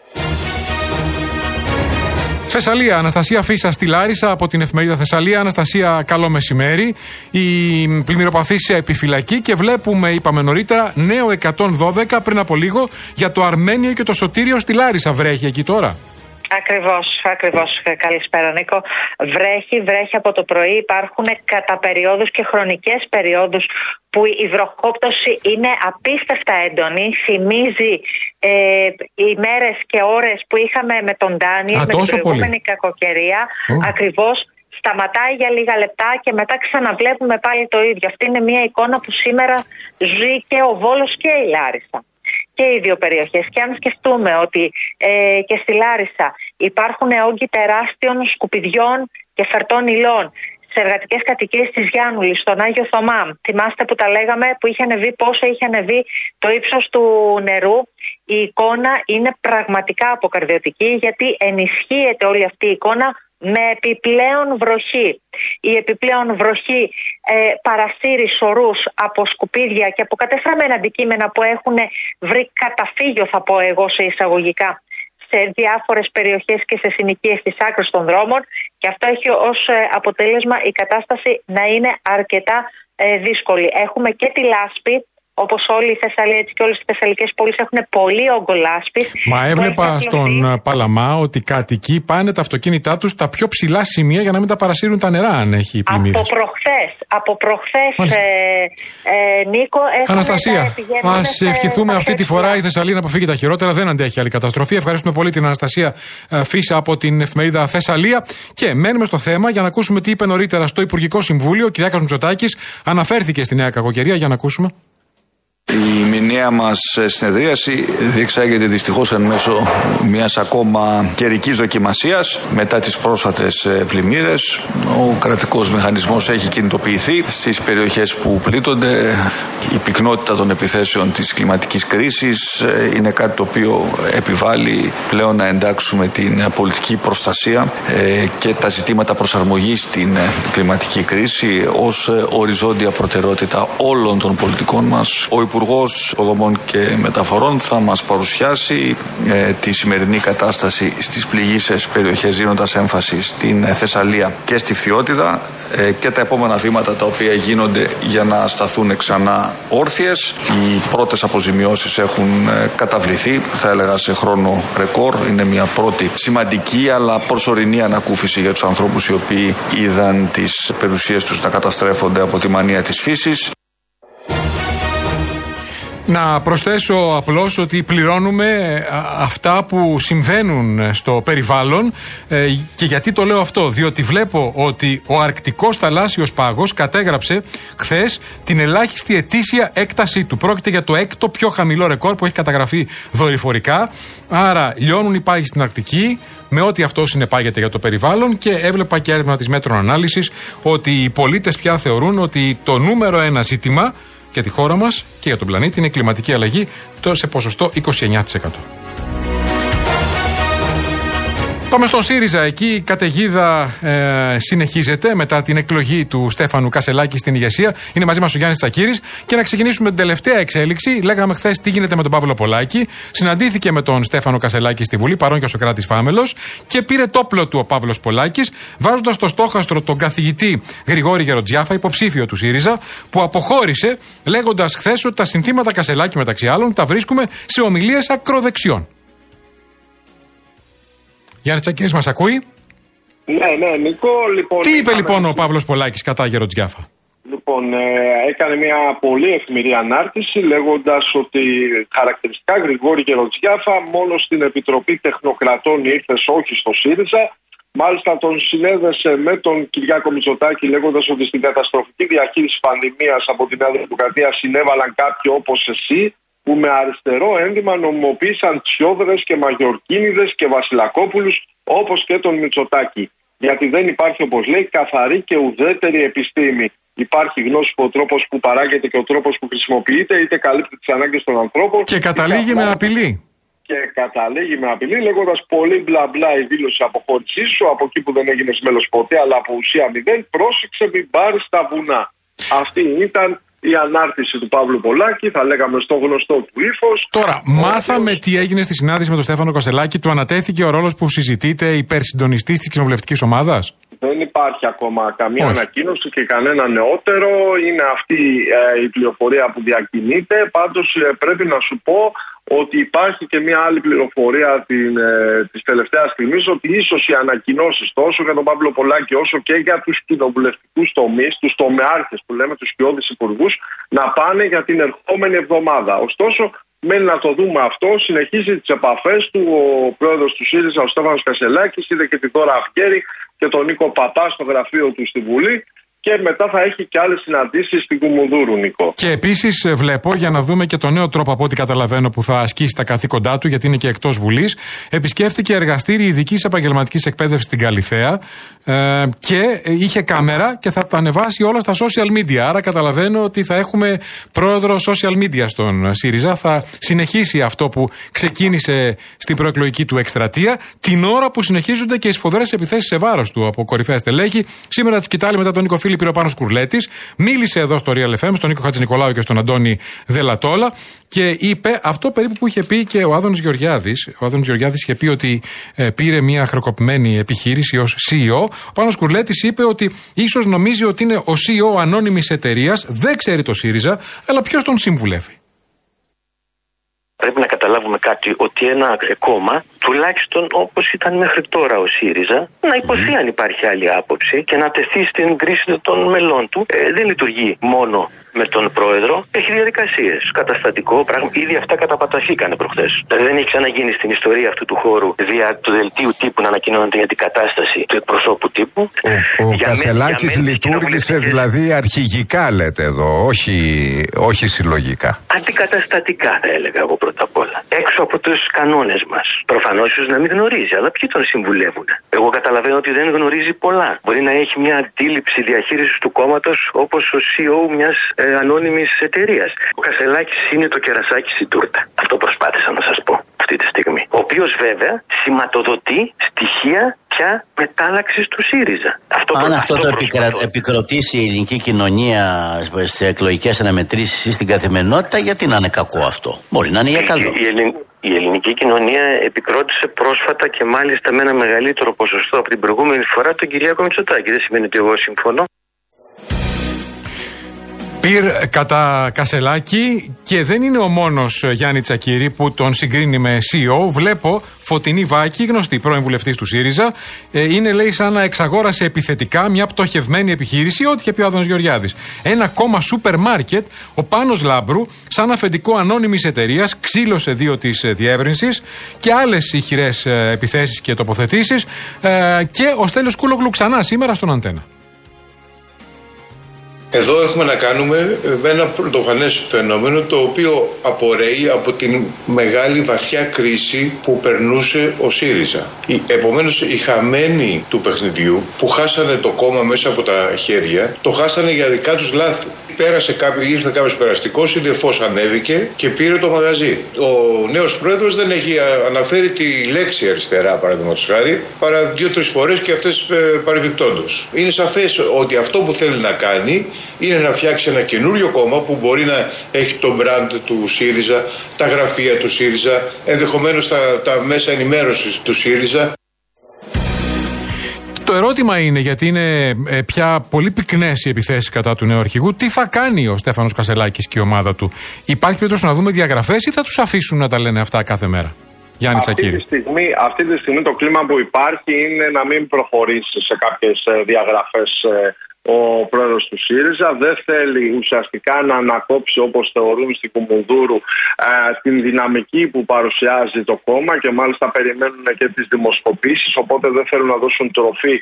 Θεσσαλία, Αναστασία Φίσα στη Λάρισα από την εφημερίδα Θεσσαλία. Αναστασία, καλό μεσημέρι. Η πλημμυροπαθή σε επιφυλακή και βλέπουμε, είπαμε νωρίτερα, νέο 112 πριν από λίγο για το Αρμένιο και το Σωτήριο στη Λάρισα. Βρέχει εκεί τώρα? Ακριβώς. Καλησπέρα, Νίκο. Βρέχει από το πρωί. Υπάρχουν κατά περιόδους και χρονικές περιόδους που η βροχόπτωση είναι απίστευτα έντονη. Θυμίζει οι μέρες και ώρες που είχαμε με τον Ντάνι, με την προηγούμενη κακοκαιρία. Ακριβώς. Σταματάει για λίγα λεπτά και μετά ξαναβλέπουμε πάλι το ίδιο. Αυτή είναι μια εικόνα που σήμερα ζει και ο Βόλος και η Λάρισα. Και οι δύο περιοχές. Και αν σκεφτούμε ότι και στη Λάρισα υπάρχουν όγκοι τεράστιων σκουπιδιών και φερτών υλών σε εργατικές κατοικίες της Γιάννουλης, στον Άγιο Θωμά. Θυμάστε που τα λέγαμε, που είχε ανεβεί, πόσο είχε ανεβεί το ύψος του νερού. Η εικόνα είναι πραγματικά αποκαρδιωτική, γιατί ενισχύεται όλη αυτή η εικόνα με επιπλέον βροχή. Η επιπλέον βροχή παρασύρει σωρούς από σκουπίδια και από κατεστραμμένα αντικείμενα που έχουν βρει καταφύγιο, θα πω εγώ σε εισαγωγικά, σε διάφορες περιοχές και σε συνοικίες της άκρης των δρόμων, και αυτό έχει ως αποτέλεσμα η κατάσταση να είναι αρκετά δύσκολη. Έχουμε και τη λάσπη Όπως όλη η Θεσσαλία, έτσι και όλες οι θεσσαλικές πόλεις έχουν πολύ όγκο λάσπης. Μα έβλεπα στον Παλαμά ότι κάτοικοι πάνε τα αυτοκίνητά τους στα πιο ψηλά σημεία για να μην τα παρασύρουν τα νερά, αν έχει πλημμύρες. Από προχθές, Νίκο, Αναστασία, ας ευχηθούμε αυτή τη φορά η Θεσσαλία να αποφύγει τα χειρότερα. Δεν αντέχει άλλη καταστροφή. Ευχαριστούμε πολύ την Αναστασία Φίσα από την εφημερίδα Θεσσαλία. Και μένουμε στο θέμα για να ακούσουμε τι είπε νωρίτερα στο Υπουργικό Συμβούλιο. Ο Κυριάκος Μητσοτάκης αναφέρθηκε στη νέα κακοκαιρία. Για να ακούσουμε. Η μηνιαία μας συνεδρίαση διεξάγεται δυστυχώς εν μέσω μιας ακόμα καιρικής δοκιμασίας μετά τις πρόσφατες πλημμύρες. Ο κρατικός μηχανισμός έχει κινητοποιηθεί στις περιοχές που πλήττονται. Η πυκνότητα των επιθέσεων της κλιματικής κρίσης είναι κάτι το οποίο επιβάλλει πλέον να εντάξουμε την πολιτική προστασία και τα ζητήματα προσαρμογής στην κλιματική κρίση ως οριζόντια προτεραιότητα όλων των πολιτικών μας. Ο Υπουργός Υποδομών και Μεταφορών θα μας παρουσιάσει τη σημερινή κατάσταση στις πληγείσες περιοχές, δίνοντας έμφαση στην Θεσσαλία και στη Φθιώτιδα και τα επόμενα βήματα τα οποία γίνονται για να σταθούν ξανά όρθιες. Οι πρώτες αποζημιώσεις έχουν καταβληθεί, θα έλεγα σε χρόνο ρεκόρ. Είναι μια πρώτη σημαντική αλλά προσωρινή ανακούφιση για τους ανθρώπους οι οποίοι είδαν τις περιουσίες τους να καταστρέφονται από τη μανία της φύσης. Να προσθέσω απλώς ότι πληρώνουμε αυτά που συμβαίνουν στο περιβάλλον και γιατί το λέω αυτό, διότι βλέπω ότι ο Αρκτικός θαλάσσιος πάγος κατέγραψε χθες την ελάχιστη ετήσια έκτασή του. Πρόκειται για το έκτο πιο χαμηλό ρεκόρ που έχει καταγραφεί δορυφορικά, άρα λιώνουν οι πάγοι στην Αρκτική με ό,τι αυτό συνεπάγεται για το περιβάλλον και έβλεπα και έρευνα της Μέτρων Ανάλυσης ότι οι πολίτες πια θεωρούν ότι το νούμερο ένα ζήτημα για τη χώρα μας και για τον πλανήτη είναι η κλιματική αλλαγή σε ποσοστό 29%. Πάμε στον ΣΥΡΙΖΑ. Εκεί η καταιγίδα συνεχίζεται μετά την εκλογή του Στέφανου Κασελάκη στην ηγεσία. Είναι μαζί μας ο Γιάννης Τσακίρης. Και να ξεκινήσουμε την τελευταία εξέλιξη. Λέγαμε χθες τι γίνεται με τον Παύλο Πολάκη. Συναντήθηκε με τον Στέφανο Κασελάκη στη Βουλή, παρόν και ο Σωκράτης Φάμελος. Και πήρε το όπλο του ο Παύλος Πολάκης, βάζοντας στο στόχαστρο τον καθηγητή Γρηγόρη Γεροτζιάφα, υποψήφιο του ΣΥΡΙΖΑ, που αποχώρησε λέγοντας χθες ότι τα συνθήματα Κασελάκη μεταξύ άλλων τα βρίσκουμε σε ομιλίες ακροδεξιών. Γιάννη Τσακίρης, μας ακούει? Ναι, Νικό. Λοιπόν, τι είπε λοιπόν ο Παύλος Πολάκης κατά Γεροτζιάφα? Λοιπόν, έκανε μια πολύ αιχμηρή ανάρτηση λέγοντας ότι χαρακτηριστικά Γρηγόρη Γεροτζιάφα μόνο στην Επιτροπή Τεχνοκρατών ήρθες, όχι στο ΣΥΡΙΖΑ. Μάλιστα τον συνέδεσε με τον Κυριάκο Μητσοτάκη λέγοντας ότι στην καταστροφική διαχείριση πανδημίας από τη Νέα Δημοκρατία συνέβαλαν κάποιοι όπως εσύ, που με αριστερό ένδυμα νομιμοποίησαν Τσιόδρες και Μαγιορκίνιδες και Βασιλακόπουλους όπως και τον Μητσοτάκη. Γιατί δεν υπάρχει, όπως λέει, καθαρή και ουδέτερη επιστήμη. Υπάρχει γνώση που ο τρόπος που παράγεται και ο τρόπος που χρησιμοποιείται είτε καλύπτει τις ανάγκες των ανθρώπων. Και καταλήγει με απειλή. Και καταλήγει με απειλή λέγοντας πολύ μπλα μπλα η δήλωση αποχώρησής σου από εκεί που δεν έγινες μέλος ποτέ αλλά από ουσία μηδέν. Πρόσεξε μην πάρεις τα βουνά. Αυτή ήταν η ανάρτηση του Παύλου Πολάκη, θα λέγαμε στο γνωστό του ύφος. Τώρα, μάθαμε τι έγινε στη συνάντηση με τον Στέφανο Κασελάκη. Του ανατέθηκε ο ρόλος που συζητείται υπερσυντονιστής της κοινοβουλευτικής ομάδας? Δεν υπάρχει ακόμα καμία ανακοίνωση και κανένα νεότερο. Είναι αυτή η πληροφορία που διακινείται. Πάντως πρέπει να σου πω ότι υπάρχει και μια άλλη πληροφορία της τελευταίας στιγμής ότι ίσως οι ανακοινώσεις τόσο για τον Παύλο Πολάκη όσο και για τους κοινοβουλευτικούς τομείς, τους τομεάρχες που λέμε, τους σκιώδεις υπουργούς, να πάνε για την ερχόμενη εβδομάδα. Ωστόσο, μένει να το δούμε αυτό. Συνεχίζει τις επαφές του ο πρόεδρος του ΣΥΡΙΖΑ, ο Στέφανος Κασελάκης, είδε και τη Δώρα Αυγέρη και τον Νίκο Παπά στο γραφείο του στη Βουλή. Και μετά θα έχει και άλλες συναντήσεις στην Κουμουνδούρου, Νικό. Και επίσης βλέπω, για να δούμε και το νέο τρόπο από ό,τι καταλαβαίνω που θα ασκήσει τα καθήκοντά του, γιατί είναι και εκτός Βουλής, επισκέφθηκε εργαστήρι ειδικής επαγγελματικής εκπαίδευσης στην Καλιθέα και είχε κάμερα και θα τα ανεβάσει όλα στα social media. Άρα καταλαβαίνω ότι θα έχουμε πρόεδρο social media στον ΣΥΡΙΖΑ. Θα συνεχίσει αυτό που ξεκίνησε στην προεκλογική του εκστρατεία, την ώρα που συνεχίζονται και οι σφοδρές επιθέσεις σε βάρος του από κορυφαία στελέχη. Σήμερα τις κοιτάλη μετά τον Νίκο Φίλο Φίλοι πήρε ο Πάνος Κουρλέτης, μίλησε εδώ στο Real FM, στον Νίκο Χατζηνικολάου και στον Αντώνη Δελατόλα και είπε αυτό περίπου που είχε πει και ο Άδωνης Γεωργιάδης. Ο Άδωνης Γεωργιάδης είχε πει ότι πήρε μια χρεοκοπημένη επιχείρηση ως CEO. Ο Πάνος Κουρλέτης είπε ότι ίσως νομίζει ότι είναι ο CEO ανώνυμης εταιρείας, δεν ξέρει το ΣΥΡΙΖΑ, αλλά ποιος τον συμβουλεύει. Πρέπει να καταλάβουμε κάτι, ότι ένα κόμμα, τουλάχιστον όπως ήταν μέχρι τώρα ο ΣΥΡΙΖΑ, να υποθεί αν υπάρχει άλλη άποψη και να τεθεί στην κρίση των μελών του. Δεν λειτουργεί μόνο με τον πρόεδρο, έχει διαδικασίες. Καταστατικό πράγμα. Ήδη αυτά καταπαταθήκανε προχθές. Δηλαδή δεν έχει ξαναγίνει στην ιστορία αυτού του χώρου δια του δελτίου τύπου να ανακοινώνεται για την κατάσταση του εκπροσώπου τύπου. Ο Κασελάκης λειτουργήσε δηλαδή αρχηγικά, λέτε εδώ, όχι συλλογικά. Αντικαταστατικά θα έλεγα εγώ πρώτα απ' όλα. Έξω από τους κανόνες μας. Προφανώς ίσως να μην γνωρίζει, αλλά ποιοι τον συμβουλεύουν. Εγώ καταλαβαίνω ότι δεν γνωρίζει πολλά. Μπορεί να έχει μια αντίληψη διαχείρισης του κόμματος όπως ο CEO μιας ανώνυμης εταιρείας. Ο Κασελάκης είναι το κερασάκι στην τούρτα. Αυτό προσπάθησα να σας πω αυτή τη στιγμή. Ο οποίος βέβαια σηματοδοτεί στοιχεία πια μετάλλαξης του ΣΥΡΙΖΑ. Αν αυτό το επικροτήσει η ελληνική κοινωνία στις εκλογικές αναμετρήσεις ή στην καθημερινότητα, γιατί να είναι κακό αυτό? Μπορεί να είναι για καλό. Η ελληνική κοινωνία επικρότησε πρόσφατα και μάλιστα με ένα μεγαλύτερο ποσοστό από την προηγούμενη φορά τον Κυριάκο Μητσοτάκη. Δεν σημαίνει ότι εγώ συμφωνώ. Πυρ κατά Κασελάκη και δεν είναι ο μόνος Γιάννη Τσακίρη που τον συγκρίνει με CEO. Βλέπω Φωτεινή Βάκη, γνωστή πρώην βουλευτής του ΣΥΡΙΖΑ. Είναι λέει σαν να εξαγόρασε επιθετικά μια πτωχευμένη επιχείρηση, ό,τι είχε πει ο Άδωνος Γεωργιάδης. Ένα κόμμα σούπερ μάρκετ, ο Πάνος Λάμπρου, σαν αφεντικό ανώνυμης εταιρείας, ξύλωσε 2 της διεύρυνσης και άλλες ηχηρές επιθέσεις και τοποθετήσεις. Και ο Στέλιος Κούλογλου ξανά σήμερα στον Αντένα. Εδώ έχουμε να κάνουμε με ένα πρωτοφανές φαινόμενο το οποίο απορρέει από την μεγάλη βαθιά κρίση που περνούσε ο ΣΥΡΙΖΑ. Επομένως οι χαμένοι του παιχνιδιού που χάσανε το κόμμα μέσα από τα χέρια, το χάσανε για δικά τους λάθη. Ήρθε κάποιος περαστικός, η Δεφός ανέβηκε και πήρε το μαγαζί. Ο νέος πρόεδρος δεν έχει αναφέρει τη λέξη αριστερά, παραδείγματος χάρη, παρά 2-3 φορές και αυτές παρεμπιπτόντως. Είναι σαφές ότι αυτό που θέλει να κάνει είναι να φτιάξει ένα καινούριο κόμμα που μπορεί να έχει το μπραντ του ΣΥΡΙΖΑ, τα γραφεία του ΣΥΡΙΖΑ, ενδεχομένως τα μέσα ενημέρωσης του ΣΥΡΙΖΑ. Το ερώτημα είναι, γιατί είναι πια πολύ πυκνές οι επιθέσεις κατά του νέου αρχηγού, τι θα κάνει ο Στέφανος Κασελάκης και η ομάδα του? Υπάρχει περίπτωση να δούμε διαγραφές ή θα τους αφήσουν να τα λένε αυτά κάθε μέρα? Γιάννη Τσακίρη. Αυτή τη στιγμή το κλίμα που υπάρχει είναι να μην προχωρήσει σε κάποιες διαγραφές ο πρόεδρος του ΣΥΡΙΖΑ. Δεν θέλει ουσιαστικά να ανακόψει, όπως θεωρούν στην Κουμουνδούρου, την δυναμική που παρουσιάζει το κόμμα και μάλιστα περιμένουν και τις δημοσκοπήσεις, οπότε δεν θέλουν να δώσουν τροφή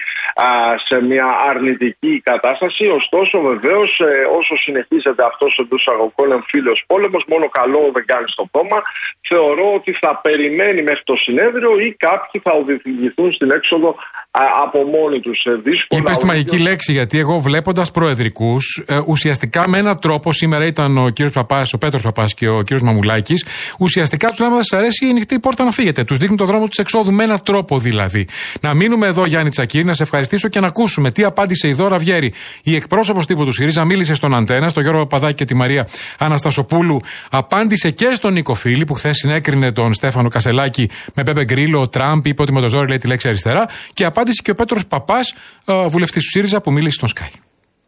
σε μια αρνητική κατάσταση. Ωστόσο βεβαίως όσο συνεχίζεται αυτός ο εντός αγωγικών εμφύλιος πόλεμος, μόνο καλό δεν κάνει στο κόμμα. Θεωρώ ότι θα περιμένει μέχρι το συνέδριο ή κάποιοι θα οδηγηθούν στην έξοδο από μόνοι τους. Είπες τη μαγική λέξη, γιατί εγώ βλέποντας προεδρικούς, ουσιαστικά με έναν τρόπο, σήμερα ήταν ο κύριος Παπάς, ο Πέτρος Παπάς και ο κύριος Μαμουλάκης, ουσιαστικά τους λέμε θα σας αρέσει η ανοιχτή πόρτα να φύγετε. Τους δείχνουν το δρόμο της εξόδου με έναν τρόπο δηλαδή. Να μείνουμε εδώ, Γιάννη Τσακίρη, να σε ευχαριστήσω και να ακούσουμε τι απάντησε η Δώρα Βιέρη. Η εκπρόσωπος τύπου του ΣΥΡΙΖΑ μίλησε στον Αντένα, στον Γιώργο Παπαδάκη και τη Μαρία Αναστασοπούλου. Απάντησε και στον Νίκο Φίλη που χθες συνέκρινε τον Στέφανο Κασελάκη με Πέπε Γκρίλο, ο Τραμπ, είπε ότι με το ζόρι λέει τη λέξη αριστερά. Και απάντησε και ο Πέτρος Παπάς, βουλευτής του ΣΥΡΙΖΑ, που μίλησε στον Sky.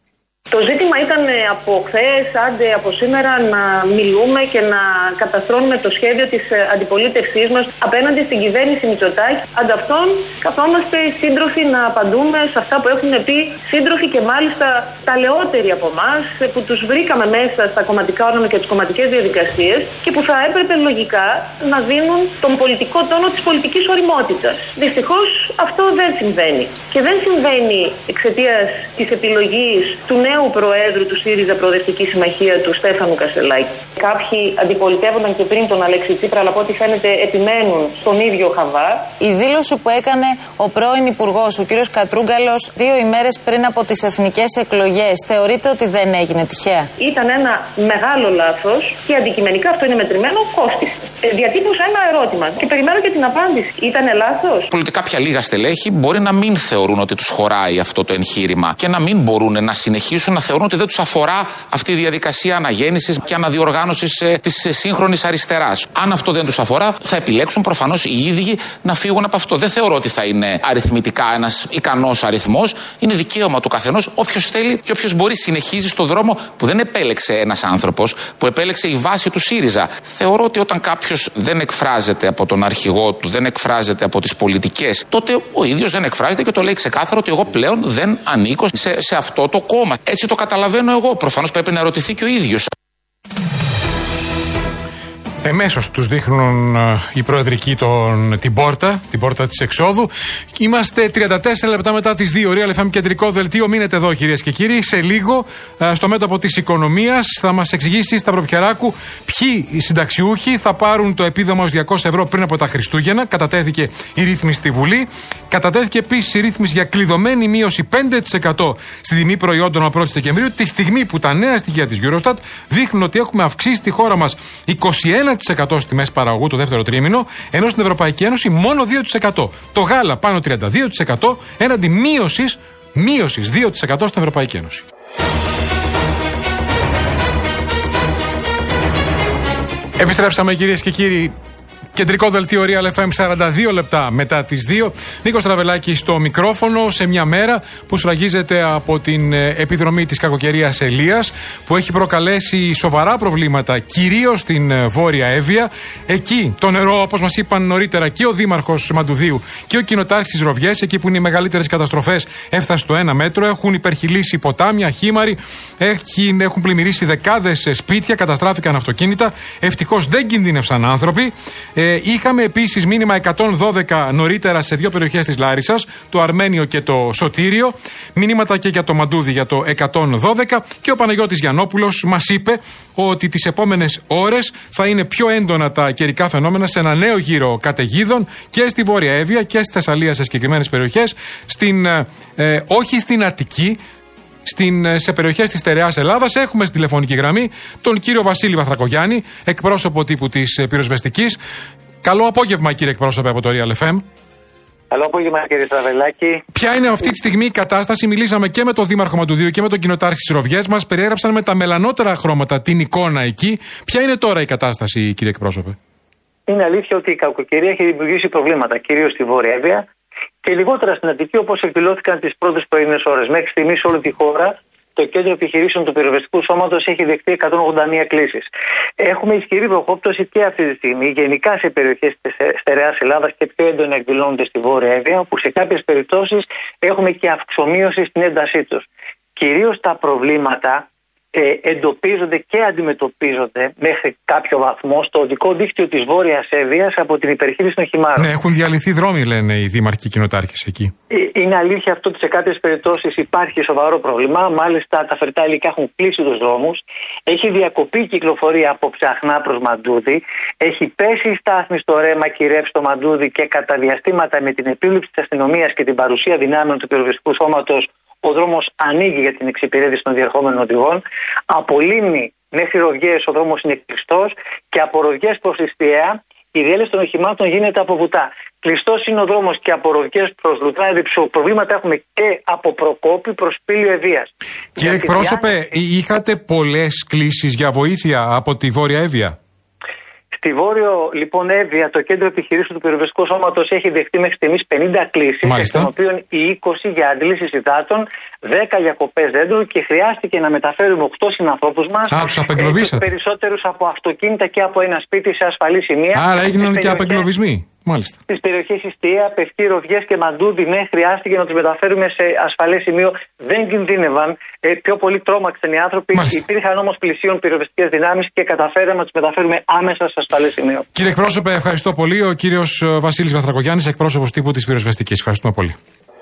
Το ζήτημα ήταν από χθες, άντε από σήμερα, να μιλούμε και να καταστρώνουμε το σχέδιο της αντιπολίτευσής μας απέναντι στην κυβέρνηση Μητσοτάκη. Ανταυτόν καθόμαστε σύντροφοι να απαντούμε σε αυτά που έχουν πει σύντροφοι και μάλιστα ταλαιότεροι από εμάς, που τους βρήκαμε μέσα στα κομματικά όργανα και τις κομματικές διαδικασίες και που θα έπρεπε λογικά να δίνουν τον πολιτικό τόνο της πολιτικής ωριμότητας. Δυστυχώς αυτό δεν συμβαίνει. Και δεν συμβαίνει εξαιτίας της επιλογής του νέου Προέδρου του ΣΥΡΙΖΑ Προοδευτική Συμμαχία του Στέφανου Κασελάκη. Κάποιοι αντιπολιτεύονταν και πριν τον Αλέξη Τσίπρα, αλλά από ό,τι φαίνεται επιμένουν στον ίδιο χαβά. Η δήλωση που έκανε ο πρώην Υπουργός, ο κ. Κατρούγκαλος, 2 ημέρες πριν από τις εθνικές εκλογές, θεωρείτε ότι δεν έγινε τυχαία? Ήταν ένα μεγάλο λάθος και αντικειμενικά αυτό είναι μετρημένο, κόστισε. Διατύπωσα ένα ερώτημα και περιμένω και την απάντηση. Ήταν λάθος? Πολιτικά κάποια λίγα στελέχη μπορεί να μην θεωρούν ότι τους χωράει αυτό το εγχείρημα και να μην μπορούν να συνεχίσουν να θεωρούν ότι δεν τους αφορά αυτή η διαδικασία αναγέννησης και αναδιοργάνωσης της σύγχρονης αριστεράς. Αν αυτό δεν τους αφορά, θα επιλέξουν προφανώς οι ίδιοι να φύγουν από αυτό. Δεν θεωρώ ότι θα είναι αριθμητικά ένας ικανός αριθμός. Είναι δικαίωμα του καθενός. Όποιος θέλει και όποιος μπορεί συνεχίζει στον δρόμο που δεν επέλεξε ένας άνθρωπος, που επέλεξε η βάση του ΣΥΡΙΖΑ. Θεωρώ ότι όταν κάποιος δεν εκφράζεται από τον αρχηγό του, δεν εκφράζεται από τις πολιτικές, τότε ο ίδιος δεν εκφράζεται και το λέει ξεκάθαρο ότι εγώ πλέον δεν ανήκω σε αυτό το κόμμα. Έτσι το καταλαβαίνω εγώ. Προφανώς πρέπει να ρωτηθεί και ο ίδιος. Εμέσως τους δείχνουν οι προεδρικοί την πόρτα της εξόδου. Είμαστε 34 λεπτά μετά τις 2. Real FM κεντρικό δελτίο. Μείνετε εδώ, κυρίες και κύριοι. Σε λίγο, στο μέτωπο της οικονομίας, θα μας εξηγήσει η Σταυροπιεράκου ποιοι οι συνταξιούχοι θα πάρουν το επίδομα ως 200 ευρώ πριν από τα Χριστούγεννα. Κατατέθηκε η ρύθμιση στη Βουλή. Κατατέθηκε επίσης η ρύθμιση για κλειδωμένη μείωση 5% στη τιμή προϊόντων από 1η Δεκεμβρίου. Τη στιγμή που τα νέα στοιχεία της Eurostat δείχνουν ότι έχουμε αυξήσει στη χώρα μας 21% στις τιμές παραγωγού το δεύτερο τρίμηνο, ενώ στην Ευρωπαϊκή Ένωση μόνο 2%. Το γάλα πάνω 32% έναντι μείωσης 2% στην Ευρωπαϊκή Ένωση. Επιστρέψαμε, κυρίες και κύριοι. Κεντρικό δελτίο Real FM 42 λεπτά μετά τις 2. Νίκος Τραβελάκης στο μικρόφωνο σε μια μέρα που σφραγίζεται από την επιδρομή της κακοκαιρίας Ελίας, που έχει προκαλέσει σοβαρά προβλήματα κυρίως στην Βόρεια Εύβοια. Εκεί το νερό, όπως μας είπαν νωρίτερα και ο Δήμαρχος Μαντουδίου και ο κοινοτάρχης της Ροβιές, εκεί που είναι οι μεγαλύτερες καταστροφές, έφτασε στο 1 μέτρο. Έχουν υπερχειλήσει ποτάμια, χήμαροι, έχουν πλημμυρίσει δεκάδες σπίτια, καταστράφηκαν αυτοκίνητα. Ευτυχώς δεν κινδύνευσαν άνθρωποι. Είχαμε επίσης μήνυμα 112 νωρίτερα σε δύο περιοχές της Λάρισσας, το Αρμένιο και το Σωτήριο. Μηνύματα και για το Μαντούδι για το 112. Και ο Παναγιώτης Γιαννόπουλος μας είπε ότι τις επόμενες ώρες θα είναι πιο έντονα τα καιρικά φαινόμενα σε ένα νέο γύρο καταιγίδων και στη Βόρεια Εύβοια και στη Θεσσαλία σε συγκεκριμένες περιοχές. Όχι στην Αττική. Σε περιοχές της στερεάς Ελλάδας έχουμε στη τηλεφωνική γραμμή τον κύριο Βασίλη Βαθρακογιάννη, εκπρόσωπο τύπου της πυροσβεστικής. Καλό απόγευμα, κύριε εκπρόσωπε, από το Real FM. Καλό απόγευμα, κύριε Στραβελάκη. Ποια είναι αυτή τη στιγμή η κατάσταση? Μιλήσαμε και με τον Δήμαρχο Μαντουδίου και με τον κοινοτάρχη της Ροβιές. Μας περιέγραψαν με τα μελανότερα χρώματα την εικόνα εκεί. Ποια είναι τώρα η κατάσταση, κύριε εκπρόσωπε? Είναι αλήθεια ότι η κακοκαιρία έχει δημιουργήσει προβλήματα, κυρίως στη Βόρεια Εύβοια και λιγότερα στην Αττική, όπως εκδηλώθηκαν τις πρώτες πρωινές ώρες. Μέχρι στιγμής σε όλη τη χώρα το κέντρο επιχειρήσεων του πυροσβεστικού σώματος έχει δεχτεί 181 κλήσεις. Έχουμε ισχυρή βροχόπτωση και αυτή τη στιγμή, γενικά σε περιοχές της στερεάς Ελλάδας και πιο έντονα εκδηλώνονται στη Βόρεια Εύβοια, που σε κάποιες περιπτώσεις έχουμε και αυξομοίωση στην έντασή τους. Κυρίως τα προβλήματα εντοπίζονται και αντιμετωπίζονται μέχρι κάποιο βαθμό στο οδικό δίκτυο της Βόρειας Εύβοιας από την υπερχείληση των χυμάρων. Ναι, έχουν διαλυθεί δρόμοι, λένε οι δήμαρχοι και κοινοτάρχες εκεί. Είναι αλήθεια αυτό ότι σε κάποιες περιπτώσεις υπάρχει σοβαρό πρόβλημα. Μάλιστα, τα φερτά υλικά έχουν κλείσει τους δρόμους. Έχει διακοπεί η κυκλοφορία από Ψαχνά προς Μαντούδι. Έχει πέσει η στάθμη στο Ρέμα Κυρεύ στο Μαντούδι και κατά διαστήματα με την επίβλεψη της αστυνομίας και την παρουσία δυνάμεων του πυροσβεστικού σώματος, ο δρόμος ανοίγει για την εξυπηρέτηση των διερχόμενων οδηγών. Από Λίμνη μέχρι Ροβιές ο δρόμος είναι κλειστός και από Ροβιές προς Ιστιαία η διέλευση των οχημάτων γίνεται από βουτά. Κλειστός είναι ο δρόμος και από Ροβιές προς Λουτράδι. Προβλήματα έχουμε και από Προκόπη προς Πήλιο Ευβοίας. Κύριε εκπρόσωπε, είχατε πολλές κλήσεις για βοήθεια από τη Βόρεια Εύβοια? Στη Βόρειο λοιπόν Εύβοια, το κέντρο επιχειρήσεων του πυροσβεστικού σώματος έχει δεχτεί μέχρι στιγμής 50 κλήσεις, εκ των οποίων οι 20 για αντλήσεις υδάτων, 10 για κοπές δέντρων και χρειάστηκε να μεταφέρουμε 8 συνανθρώπους μας. Τους απεγκλωβίσατε. Περισσότερους από αυτοκίνητα και από ένα σπίτι σε ασφαλή σημεία. Άρα έγιναν και απεγκλωβισμοί. Μάλιστα. Στις περιοχές Ιστία, Πευτή, Ροβιές και Μαντούδι, ναι, χρειάστηκε να τους μεταφέρουμε σε ασφαλές σημείο. Δεν κινδύνευαν. Πιο πολύ τρόμαξαν οι άνθρωποι. Μάλιστα. Υπήρχαν όμως πλησίων πυροσβεστικές δυνάμεις και καταφέραμε να τους μεταφέρουμε άμεσα σε ασφαλές σημείο. Κύριε εκπρόσωπε, ευχαριστώ πολύ. Ο κύριος Βασίλης Βαθρακογιάννης, εκπρόσωπος τύπου της πυροσβεστικής. Ευχαριστούμε πολύ.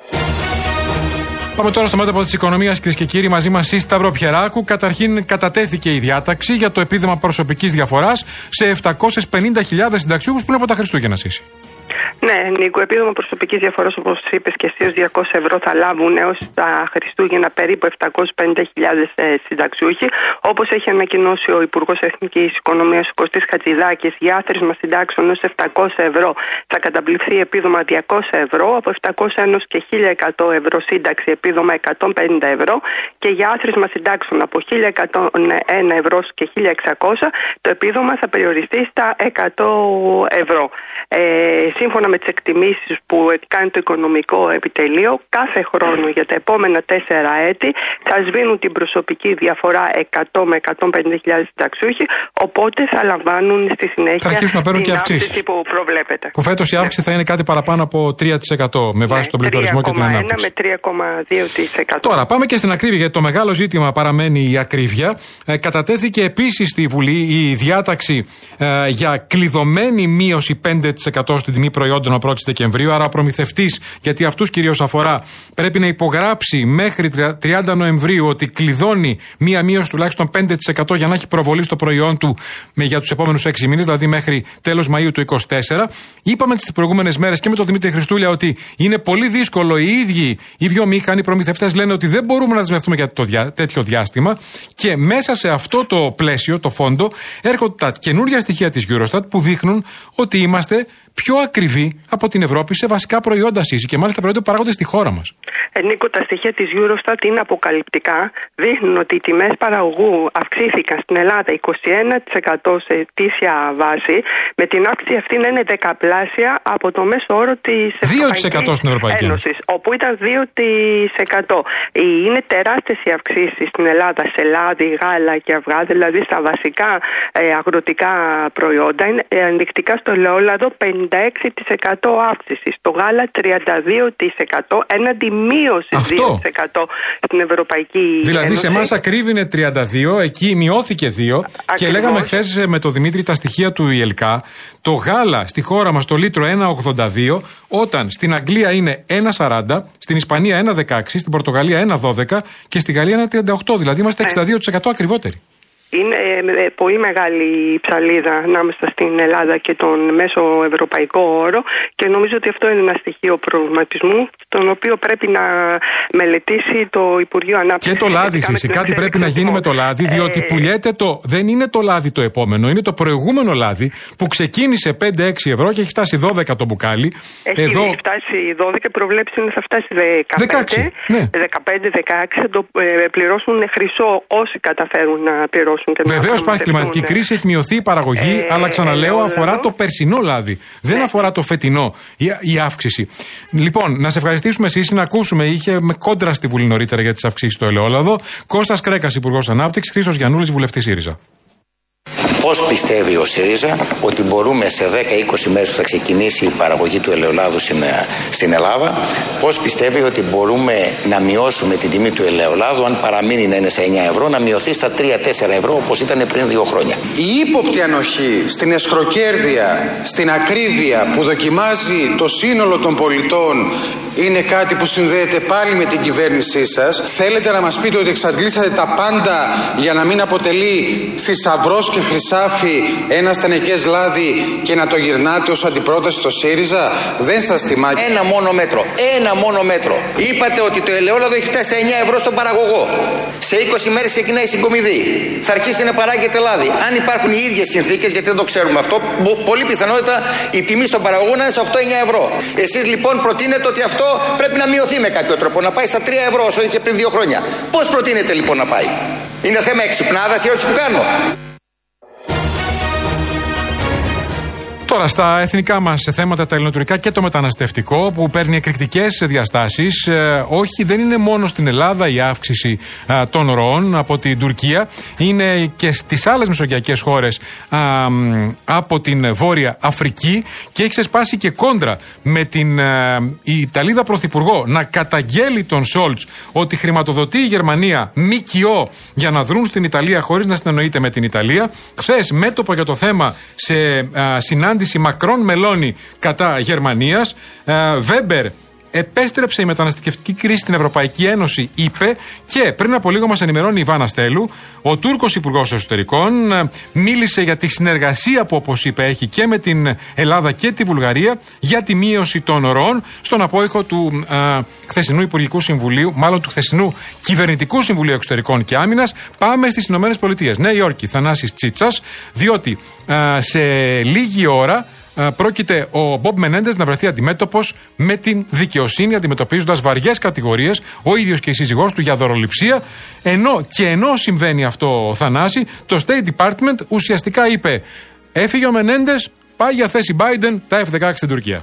Πάμε τώρα στο μέτωπο της οικονομίας, κυρίες και κύριοι. Μαζί μας η Σταυροπιεράκου. Καταρχήν, κατατέθηκε η διάταξη για το επίδομα προσωπικής διαφοράς σε 750.000 συνταξιούχους πριν από τα Χριστούγεννα, Σύση. Ναι, Νίκο, επίδομα προσωπικής διαφοράς, όπως είπες και εσύ, ως 200 ευρώ θα λάβουν έως τα Χριστούγεννα περίπου 750.000 συνταξιούχοι. Όπως έχει ανακοινώσει ο Υπουργός Εθνικής Οικονομίας, ο Κωστής Χατζηδάκης, για άθροισμα συντάξεων ως 700 ευρώ θα καταβληθεί επίδομα 200 ευρώ, από 700 έως και 1.100 ευρώ σύνταξη επίδομα 150 ευρώ και για άθροισμα συντάξεων από 1.101 ευρώ και 1.600 το επίδομα θα περιοριστεί στα 100 ευρώ. Σύμφωνα με τις εκτιμήσεις που κάνει το Οικονομικό Επιτελείο, κάθε χρόνο για τα επόμενα 4 έτη θα σβήνουν την προσωπική διαφορά 100 με 150.000 συνταξιούχοι, οπότε θα λαμβάνουν στη συνέχεια την αύξηση που προβλέπεται. Που φέτος η αύξηση θα είναι κάτι παραπάνω από 3% με βάση τον πληθωρισμό και την ανάπτυξη. Με 3,2%. Τώρα πάμε και στην ακρίβεια, γιατί το μεγάλο ζήτημα παραμένει η ακρίβεια. Κατατέθηκε επίσης στη Βουλή η διάταξη για κλειδωμένη μείωση 5% στην τιμή προϊόντων από 1η Δεκεμβρίου. Άρα ο προμηθευτής, γιατί αυτούς κυρίως αφορά, πρέπει να υπογράψει μέχρι 30 Νοεμβρίου ότι κλειδώνει μία μείωση τουλάχιστον 5% για να έχει προβολή στο προϊόν του για τους επόμενους 6 μήνες, δηλαδή μέχρι τέλος Μαΐου του 2024. Είπαμε τις προηγούμενες μέρες και με τον Δημήτρη Χριστούλια ότι είναι πολύ δύσκολο. Οι ίδιοι οι βιομήχανοι, οι προμηθευτές λένε ότι δεν μπορούμε να δεσμευτούμε για τέτοιο διάστημα. Και μέσα σε αυτό το πλαίσιο, το φόντο, έρχονται τα καινούργια στοιχεία της Eurostat που δείχνουν ότι είμαστε πιο ακριβή από την Ευρώπη σε βασικά προϊόντα σύση και μάλιστα προϊόντα που παράγονται στη χώρα μας. Νίκο, τα στοιχεία της Eurostat είναι αποκαλυπτικά. Δείχνουν ότι οι τιμές παραγωγού αυξήθηκαν στην Ελλάδα 21% σε ετήσια βάση, με την αύξηση αυτή να είναι δεκαπλάσια από το μέσο όρο της Ευρωπαϊκής Ένωσης, όπου ήταν 2%. Είναι τεράστιες οι αυξήσεις στην Ελλάδα σε λάδι, γάλα και αυγά, δηλαδή στα βασικά αγροτικά προϊόντα. Είναι ενδεικτικά στο ελαιόλαδο 56% αύξηση, στο γάλα 32%, έναντι μείωση 2% στην Ευρωπαϊκή Δηλαδή Ένωση. σε εμάς ακρίβεινε 32, εκεί μειώθηκε 2. Ακριβώς. Και λέγαμε χθες με τον Δημήτρη τα στοιχεία του ΙΕΛΚΑ. Το γάλα στη χώρα μας το λίτρο 1,82, όταν στην Αγγλία είναι 1,40, στην Ισπανία 1,16, στην Πορτογαλία 1,12 και στη Γαλλία 1,38. Δηλαδή είμαστε 62% ακριβότεροι. Είναι πολύ μεγάλη η ψαλίδα ανάμεσα στην Ελλάδα και τον μέσο ευρωπαϊκό όρο και νομίζω ότι αυτό είναι ένα στοιχείο προβληματισμού, τον οποίο πρέπει να μελετήσει το Υπουργείο Ανάπτυξης. Και το λάδι, κάτι πρέπει να γίνει με το λάδι, διότι πουλιέται δεν είναι το λάδι το επόμενο, είναι το προηγούμενο λάδι που ξεκίνησε 5-6 ευρώ και έχει φτάσει 12 το μπουκάλι. Έχει φτάσει 12, προβλέψει ότι θα φτάσει 15. 15-16 θα το πληρώσουν χρυσό όσοι καταφέρουν να πληρώσουν. Βεβαίως υπάρχει κλιματική κρίση, έχει μειωθεί η παραγωγή, αλλά ξαναλέω αφορά το περσινό λάδι. Δεν αφορά το φετινό η αύξηση. Λοιπόν, να σε ευχαριστήσουμε εσείς, να ακούσουμε. Είχε με κόντρα στη Βουλή νωρίτερα για τις αυξήσεις στο ελαιόλαδο. Κώστας Κρέκας, Υπουργός Ανάπτυξης, Χρήστος Γιαννούλης, Βουλευτής ΣΥΡΙΖΑ. Πώς πιστεύει ο ΣΥΡΙΖΑ ότι μπορούμε σε 10-20 μέρες που θα ξεκινήσει η παραγωγή του ελαιολάδου στην Ελλάδα, πώς πιστεύει ότι μπορούμε να μειώσουμε την τιμή του ελαιολάδου, αν παραμείνει να είναι σε 9 ευρώ, να μειωθεί στα 3-4 ευρώ όπως ήταν πριν 2 χρόνια. Η ύποπτη ανοχή στην εσχροκέρδεια, στην ακρίβεια που δοκιμάζει το σύνολο των πολιτών είναι κάτι που συνδέεται πάλι με την κυβέρνησή σας. Θέλετε να μας πείτε ότι εξαντλήσατε τα πάντα για να μην αποτελεί θησαυρός και χρυσάφι ένα στενεκές λάδι και να το γυρνάτε ως αντιπρόταση στο ΣΥΡΙΖΑ? Δεν σας θυμάμαι. Ένα μόνο μέτρο. Είπατε ότι το ελαιόλαδο έχει φτάσει 9 ευρώ στον παραγωγό. Σε 20 μέρες ξεκινάει η συγκομιδή. Θα αρχίσει να παράγεται λάδι. Αν υπάρχουν οι ίδιες συνθήκες, γιατί δεν το ξέρουμε αυτό, πολύ πιθανότητα η τιμή στον παραγωγό να είναι σε 8-9 ευρώ. Εσείς λοιπόν προτείνετε ότι αυτό πρέπει να μειωθεί με κάποιο τρόπο, να πάει στα 3 ευρώ όσο είχε πριν 2 χρόνια. Πώς προτείνετε λοιπόν να πάει? Είναι θέμα εξυπνάδας η ερώτηση που κάνω. Τώρα στα εθνικά μας θέματα, τα ελληνοτουρκικά και το μεταναστευτικό που παίρνει εκρηκτικές διαστάσεις. Όχι, δεν είναι μόνο στην Ελλάδα η αύξηση των ροών από την Τουρκία. Είναι και στις άλλες μεσογειακές χώρες από την Βόρεια Αφρική και έχει ξεσπάσει και κόντρα με την Ιταλίδα Πρωθυπουργό να καταγγέλει τον Σόλτς ότι χρηματοδοτεί η Γερμανία ΜΚΟ για να δρουν στην Ιταλία χωρίς να συνεννοείται με την Ιταλία. Χθες μέτωπο για το θέμα σε συνάντηση Μακρόν Μελώνη κατά Γερμανίας. Βέμπερ επέστρεψε η μεταναστευτική κρίση στην Ευρωπαϊκή Ένωση, είπε, και πριν από λίγο μας ενημερώνει η Ιβάνα Στέλου, ο Τούρκος Υπουργός Εσωτερικών μίλησε για τη συνεργασία που, όπως είπε, έχει και με την Ελλάδα και τη Βουλγαρία για τη μείωση των ροών, στον απόϊχο του χθεσινού Υπουργικού Συμβουλίου, μάλλον του χθεσινού Κυβερνητικού Συμβουλίου Εξωτερικών και Άμυνας. Πάμε στις ΗΠΑ. Νέα Υόρκη, Θανάσης Τσίτσας, διότι σε λίγη ώρα πρόκειται ο Μπομπ Μενέντες να βρεθεί αντιμέτωπος με την δικαιοσύνη, αντιμετωπίζοντας βαριές κατηγορίες, ο ίδιος και η σύζυγός του, για δωροληψία. Ενώ συμβαίνει αυτό, Θανάση, το State Department ουσιαστικά είπε: έφυγε ο Μενέντες, πάει για θέση Biden τα F-16 στην Τουρκία.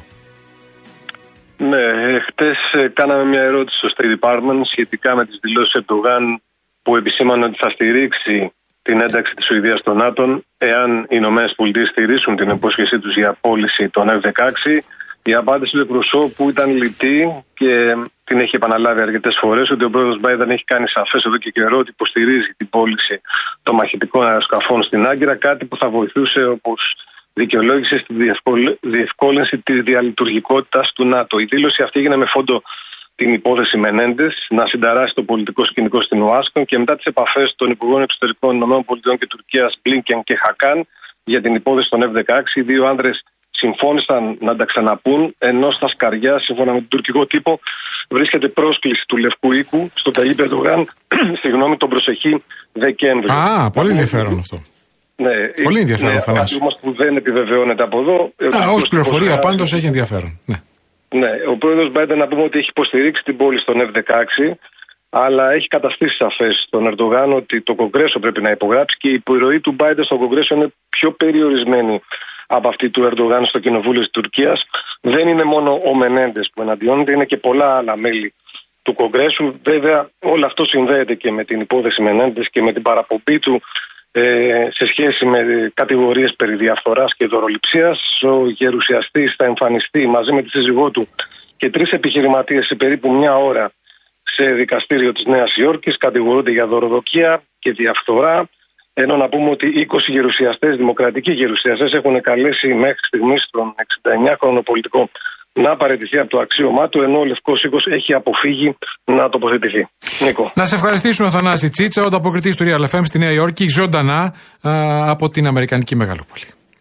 Ναι, χτες κάναμε μια ερώτηση στο State Department σχετικά με τις δηλώσεις Ερντογάν, που επισήμανε ότι θα στηρίξει την ένταξη της Σουηδίας στο ΝΑΤΟ εάν οι ΗΠΑ στηρίσουν την υπόσχεσή τους για πώληση των F-16. Η απάντηση του εκπροσώπου ήταν λιτή και την έχει επαναλάβει αρκετές φορές, ότι ο πρόεδρος Biden έχει κάνει σαφές εδώ και καιρό ότι υποστηρίζει την πώληση των μαχητικών αεροσκαφών στην Άγκυρα, κάτι που θα βοηθούσε, όπως δικαιολόγησε, στη διευκόλυνση της διαλειτουργικότητας του ΝΑΤΟ. Η δήλωση αυτή έγινε με φόντο την υπόθεση Μενέντες να συνταράσει το πολιτικό σκηνικό στην Ουάσιγκτον και μετά τις επαφές των Υπουργών Εξωτερικών ΗΠΑ και Τουρκίας Μπλίνκεν και Χακάν για την υπόθεση των F-16. Οι δύο άνδρες συμφώνησαν να τα ξαναπούν, ενώ στα σκαριά, σύμφωνα με τον τουρκικό τύπο, βρίσκεται πρόσκληση του Λευκού Οίκου στο Ταγίπ Ερντογάν τον προσεχή Δεκέμβριο. Πολύ ενδιαφέρον αυτό. Ναι, πολύ ενδιαφέρον, Θανάση. Όμως που δεν επιβεβαιώνεται από εδώ. Ως πληροφορία πάντως έχει ενδιαφέρον. Ναι. Ναι, ο πρόεδρος Biden, να πούμε ότι έχει υποστηρίξει την πώληση των F-16, αλλά έχει καταστήσει σαφές στον Ερντογάν ότι το Κογκρέσο πρέπει να υπογράψει και η επιρροή του Biden στο Κογκρέσο είναι πιο περιορισμένη από αυτή του Ερντογάν στο Κοινοβούλιο της Τουρκίας. Δεν είναι μόνο ο Μενέντες που εναντιώνεται, είναι και πολλά άλλα μέλη του Κογκρέσου. Βέβαια, όλο αυτό συνδέεται και με την υπόθεση Μενέντες και με την παραπομπή του σε σχέση με κατηγορίες περί διαφθοράς και δωροληψίας. Ο γερουσιαστής θα εμφανιστεί μαζί με τη σύζυγό του και 3 επιχειρηματίες σε περίπου μια ώρα σε δικαστήριο της Νέας Υόρκης. Κατηγορούνται για δωροδοκία και διαφθορά, ενώ να πούμε ότι 20 γερουσιαστές, δημοκρατικοί γερουσιαστές, έχουν καλέσει μέχρι στιγμής τον 69χρονο πολιτικό να παραιτηθεί από το αξίωμά του, ενώ ο Λευκός Οίκος έχει αποφύγει να τοποθετηθεί. Νίκο. Να σε ευχαριστήσουμε, Θανάση Τσίτσα, ο ανταποκριτής του Real FM στη Νέα Υόρκη, ζωντανά από την Αμερικανική Μεγαλούπολη.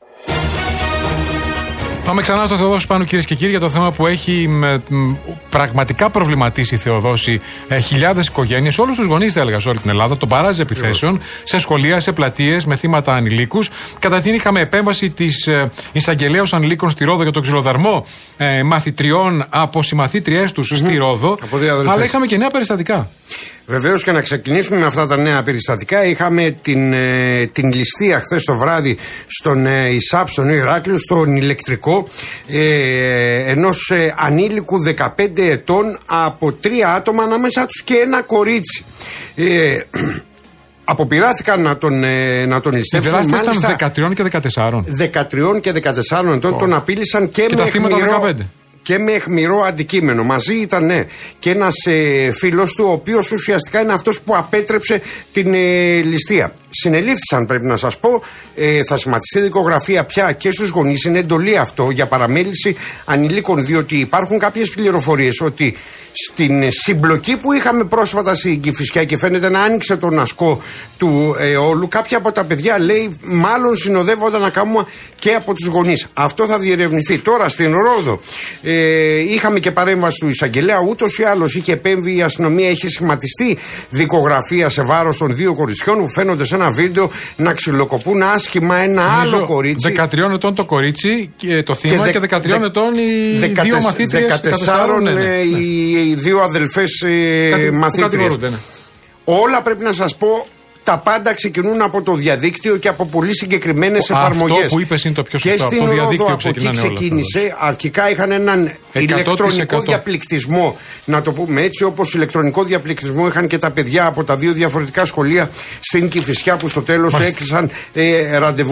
Πάμε ξανά στο Θεοδόση Πάνου, κυρίες και κύριοι, για το θέμα που έχει πραγματικά προβληματίσει η Θεοδόση χιλιάδες οικογένειες, όλους τους γονείς, θα έλεγα, σε όλη την Ελλάδα, τον παράζ επιθέσεων σε σχολεία, σε πλατείες, με θύματα ανηλίκους. Καταρχήν είχαμε επέμβαση της εισαγγελέως ανηλίκων στη Ρόδο για τον ξυλοδαρμό μαθητριών από συμμαθήτριές τους στη Ρόδο. Αλλά είχαμε και νέα περιστατικά. Βεβαίως, και να ξεκινήσουμε με αυτά τα νέα περιστατικά. Είχαμε την ληστεία χθες το βράδυ στον ΙΣΑΠ, στον Ηράκλειο, στον ηλεκτρικό, ενός ανήλικου 15 ετών από 3 άτομα, ανάμεσά τους και ένα κορίτσι. Αποπειράθηκαν να τον ληστεύσουν. Οι δράστες ήταν 13 και 14. 13 και 14 ετών, τον απείλησαν και με αιχμηρό. Και με αιχμηρό αντικείμενο. Μαζί ήταν και ένας φίλος του, ο οποίος ουσιαστικά είναι αυτός που απέτρεψε την ληστεία. Συνελήφθησαν, πρέπει να σας πω. Θα σχηματιστεί δικογραφία πια και στους γονείς. Είναι εντολή αυτό για παραμέληση ανηλίκων, διότι υπάρχουν κάποιες πληροφορίες ότι στην συμπλοκή που είχαμε πρόσφατα στην Κηφισιά και φαίνεται να άνοιξε τον ασκό του όλου, κάποια από τα παιδιά, λέει, μάλλον συνοδεύονταν ακόμα και από τους γονείς. Αυτό θα διερευνηθεί. Τώρα στην Ρόδο είχαμε και παρέμβαση του εισαγγελέα. Ούτως ή άλλως είχε επέμβει η αστυνομία, είχε σχηματιστεί δικογραφία σε βάρος των 2 κοριτσιών που φαίνονται σε ένα βίντεο να ξυλοκοπούν άσχημα ένα άλλο κορίτσι. 13 ετών το κορίτσι και το θύμα και 13 ετών οι 2 μαθήτριες. 14 οι 2 αδελφές μαθήτριες. Όλα, πρέπει να σας πω, τα πάντα ξεκινούν από το διαδίκτυο και από πολύ συγκεκριμένες εφαρμογές. Αυτό που είπες είναι το πιο σωστό. Και στην Ρόδο από εκεί ξεκίνησε. Αρχικά είχαν έναν 100%. Ηλεκτρονικό διαπληκτισμό, να το πούμε έτσι, όπως ηλεκτρονικό διαπληκτισμό είχαν και τα παιδιά από τα 2 διαφορετικά σχολεία στην Κηφισιά που στο τέλος έκλεισαν ραντεβού.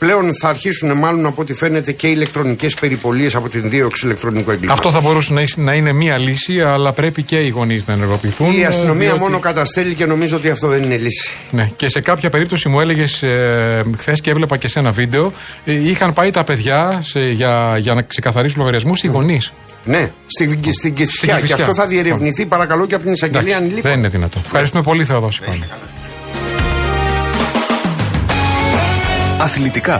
Πλέον θα αρχίσουν μάλλον από ό,τι φαίνεται και ηλεκτρονικές περιπολίες από την δίωξη ηλεκτρονικού εγκλήματος. Αυτό θα μπορούσε να είναι μία λύση, αλλά πρέπει και οι γονείς να ενεργοποιηθούν. Η αστυνομία μόνο καταστέλει και νομίζω ότι αυτό δεν είναι λύση. Ναι, και σε κάποια περίπτωση μου έλεγες χθες και έβλεπα και σε ένα βίντεο, είχαν πάει τα παιδιά για να ξεκαθαρίσουν λογαριασμούς οι γονείς. Ναι, στην Κηφισιά. Και αυτό θα διερευνηθεί παρακαλώ και από την εισαγγελία ανηλίκων. Δεν είναι δυνατό. Ευχαριστούμε πολύ, Θεοδόση. Αθλητικά.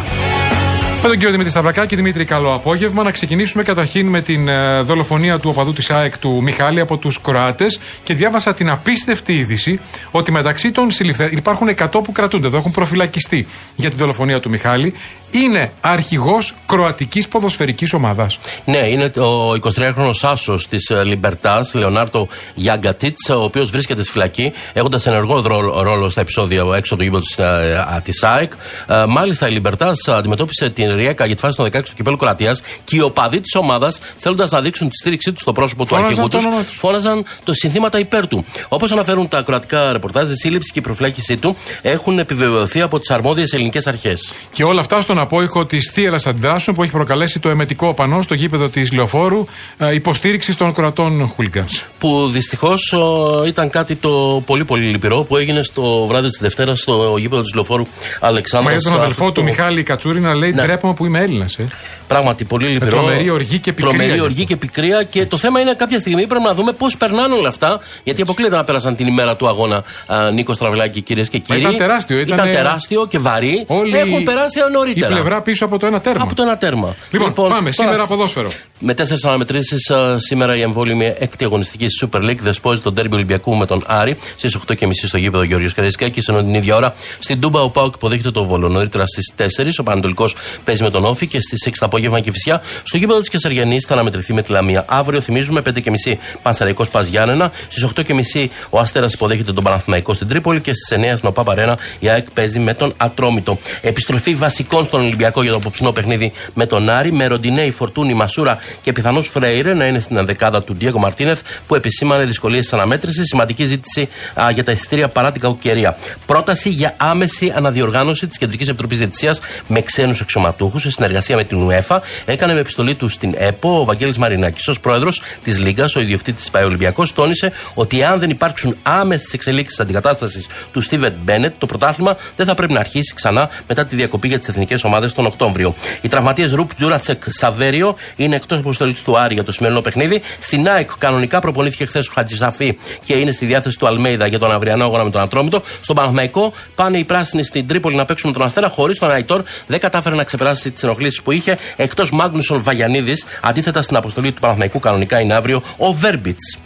Με τον κύριο Δημήτρη Σταυρακάκη. Δημήτρη, καλό απόγευμα. Να ξεκινήσουμε καταρχήν με την δολοφονία του οπαδού της ΑΕΚ του Μιχάλη από τους Κροάτες. Και διάβασα την απίστευτη είδηση ότι μεταξύ των συλληφθέντων υπάρχουν 100 που κρατούνται εδώ, έχουν προφυλακιστεί για τη δολοφονία του Μιχάλη. Είναι αρχηγός κροατικής ποδοσφαιρικής ομάδας. Ναι, είναι ο 23χρονος άσος της Λιμπερτάς, Λεωνάρτο Γιαγκατίτς, ο οποίος βρίσκεται στη φυλακή, έχοντας ενεργό ρόλο στα επεισόδια έξω από το γήπεδο της ΑΕΚ. Μάλιστα, η Λιμπερτάς αντιμετώπισε την Ριέκα για τη φάση των 16 του κυπέλλου Κροατίας και οι οπαδοί της ομάδας, θέλοντας να δείξουν τη στήριξή τους στο πρόσωπο του αρχηγού τους, φώναζαν συνθήματα υπέρ του. Όπως αναφέρουν τα κροατικά ρεπορτάζ, η σύλληψη και η προφυλάκησή του έχουν επιβεβαιωθεί από τις αρμόδιες ελληνικές αρχές. Και όλα αυτά στον απόϊχο της θύελλας αντιδράσεων που έχει προκαλέσει το εμετικό πανό στο γήπεδο της Λεωφόρου υποστήριξη των Κροατών χούλιγκανς. Που δυστυχώς ήταν κάτι το πολύ πολύ λυπηρό που έγινε στο βράδυ της Δευτέρας στο γήπεδο της Λεωφόρου Αλεξάνδρας. Μα για τον αδελφό του Μιχάλη Κατσούρη να λέει ντρέπομαι που είμαι Έλληνας. Πράγματι, πολύ λυπηρό. Τρομερή οργή και πικρία. Τρομερή οργή και πικρία. Και το θέμα είναι κάποια στιγμή πρέπει να δούμε πώς περνάνε όλα αυτά. Γιατί αποκλείεται να πέρασαν την ημέρα του αγώνα Νίκο Στραβελάκη, κυρίες και κύριοι. Ήταν τεράστιο. Ήταν τεράστιο και βαρύ. Έχουν περάσει νωρίτερα. Η πλευρά πίσω από το ένα τέρμα. Από το ένα τέρμα. Λοιπόν πάμε. Σήμερα ποδόσφαιρο. Με 4 αναμετρήσεις σήμερα η εμβόλυμη έκτη αγωνιστική στη Super League δεσπόζει τον ντέρμπι Ολυμπιακού με τον Άρη στις 8.30 στο γήπεδο Γεωργίας Καραϊσκάκης. Ενώ την ίδια ώρα στην Τούμπα ο ΠΑΟΚ υποδέχεται το Βόλο. Νωρίτερα στις 4 ο Πανατολικός παίζει με τον Όφη και στις 6 το απόγευμα Κηφισιά στο γήπεδο της Κεσαριανής θα αναμετρηθεί με τη Λαμία. Αύριο θυμίζουμε 5.30 Πανσεραϊκός Πας Γιάννενα. Στις 8.30 ο Αστέρας υποδέχεται τον Παναθηναϊκό στην Τρίπολη και στις 9 στην ΟΠΑΠ Αρένα η ΑΕΚ παίζει με τον Ατρόμητο. Επιστροφή βασικών στον Ολυμπιακό για το απόψινό παιχνίδι με τον Άρη, με Ροντινέη, Φορτούνη, Μασούρα και πιθανώς Φρέιρε να είναι στην ενδεκάδα του Ντιέγκο Μαρτίνεθ που επισήμανε δυσκολίες της αναμέτρησης. Σημαντική ζήτηση για τα εισιτήρια παρά την κακοκαιρία. Πρόταση για άμεση αναδιοργάνωση της Κεντρικής Επιτροπής Διαιτησίας με ξένους αξιωματούχους σε συνεργασία με την UEFA. Έκανε με επιστολή του στην ΕΠΟ ο Βαγγέλης Μαρινάκης. Ως πρόεδρος της Λίγκας, ο ιδιοκτήτης ΠΑΕ Ολυμπιακός τόνισε ότι αν δεν υπάρξουν άμεσες εξελίξεις αντικατάστασης του Στίβεν Μπένετ, το πρωτάθλημα δεν θα πρέπει να αρχίσει ξανά μετά τη διακοπή για τις εθνικές ομάδες τον Οκτώβριο. Οι τραυματίες Ρουπ, Τζούρατσεκ, Σαβέριο είναι εκτός αποστολής του Άρη για το σημερινό παιχνίδι. Στην ΑΕΚ κανονικά προπονήθηκε χθες ο Χατζησαφή και είναι στη διάθεση του Αλμέιδα για τον αυριανό αγώνα με τον Ατρόμητο. Στον Παναθηναϊκό πάνε οι πράσινοι στην Τρίπολη να παίξουν με τον Αστέρα χωρίς τον Αϊτόρ. Δεν κατάφερε να ξεπεράσει τις ενοχλήσεις που είχε. Εκτός Μάγνουσον Βαγιανίδης, αντίθετα στην αποστολή του Παναθηναϊκού κανονικά είναι αύριο ο Βέρμπιτς.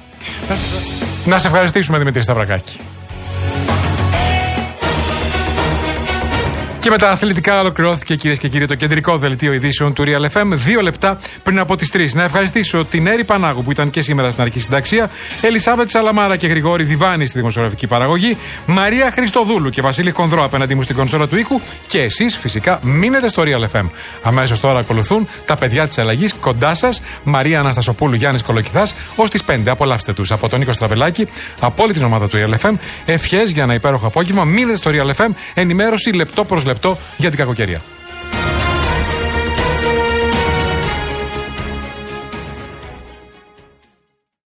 Να σε ευχαριστήσουμε, Δημήτρη Σταυρακάκη. Και με τα αθλητικά ολοκληρώθηκε, κυρίες και κύριοι, το κεντρικό δελτίο ειδήσεων του Real FM 2 λεπτά πριν από τις 3. Να ευχαριστήσω την Έρη Πανάγου που ήταν και σήμερα στην αρχή συνταξία, Ελισάβετ Σαλαμάρα και Γρηγόρη Διβάνη στη δημοσιογραφική παραγωγή, Μαρία Χριστοδούλου και Βασίλη Χονδρό απέναντί μου στην κονσόλα του ήχου και εσείς φυσικά μείνετε στο Real FM. Αμέσως τώρα ακολουθούν τα παιδιά της αλλαγής κοντά σας, Μαρία Αναστασοπούλου, Γιάννης Κολοκυθάς, ως τις 5. Απολαύστε τους από τον Νίκο Στραβελάκη, από όλη την ομάδα του Real FM. Ευχές για ένα υπέροχο απόγευμα. Μείνετε στο Real FM, ενημέρωση λεπτό προς λεπτό για την κακοκαιρία.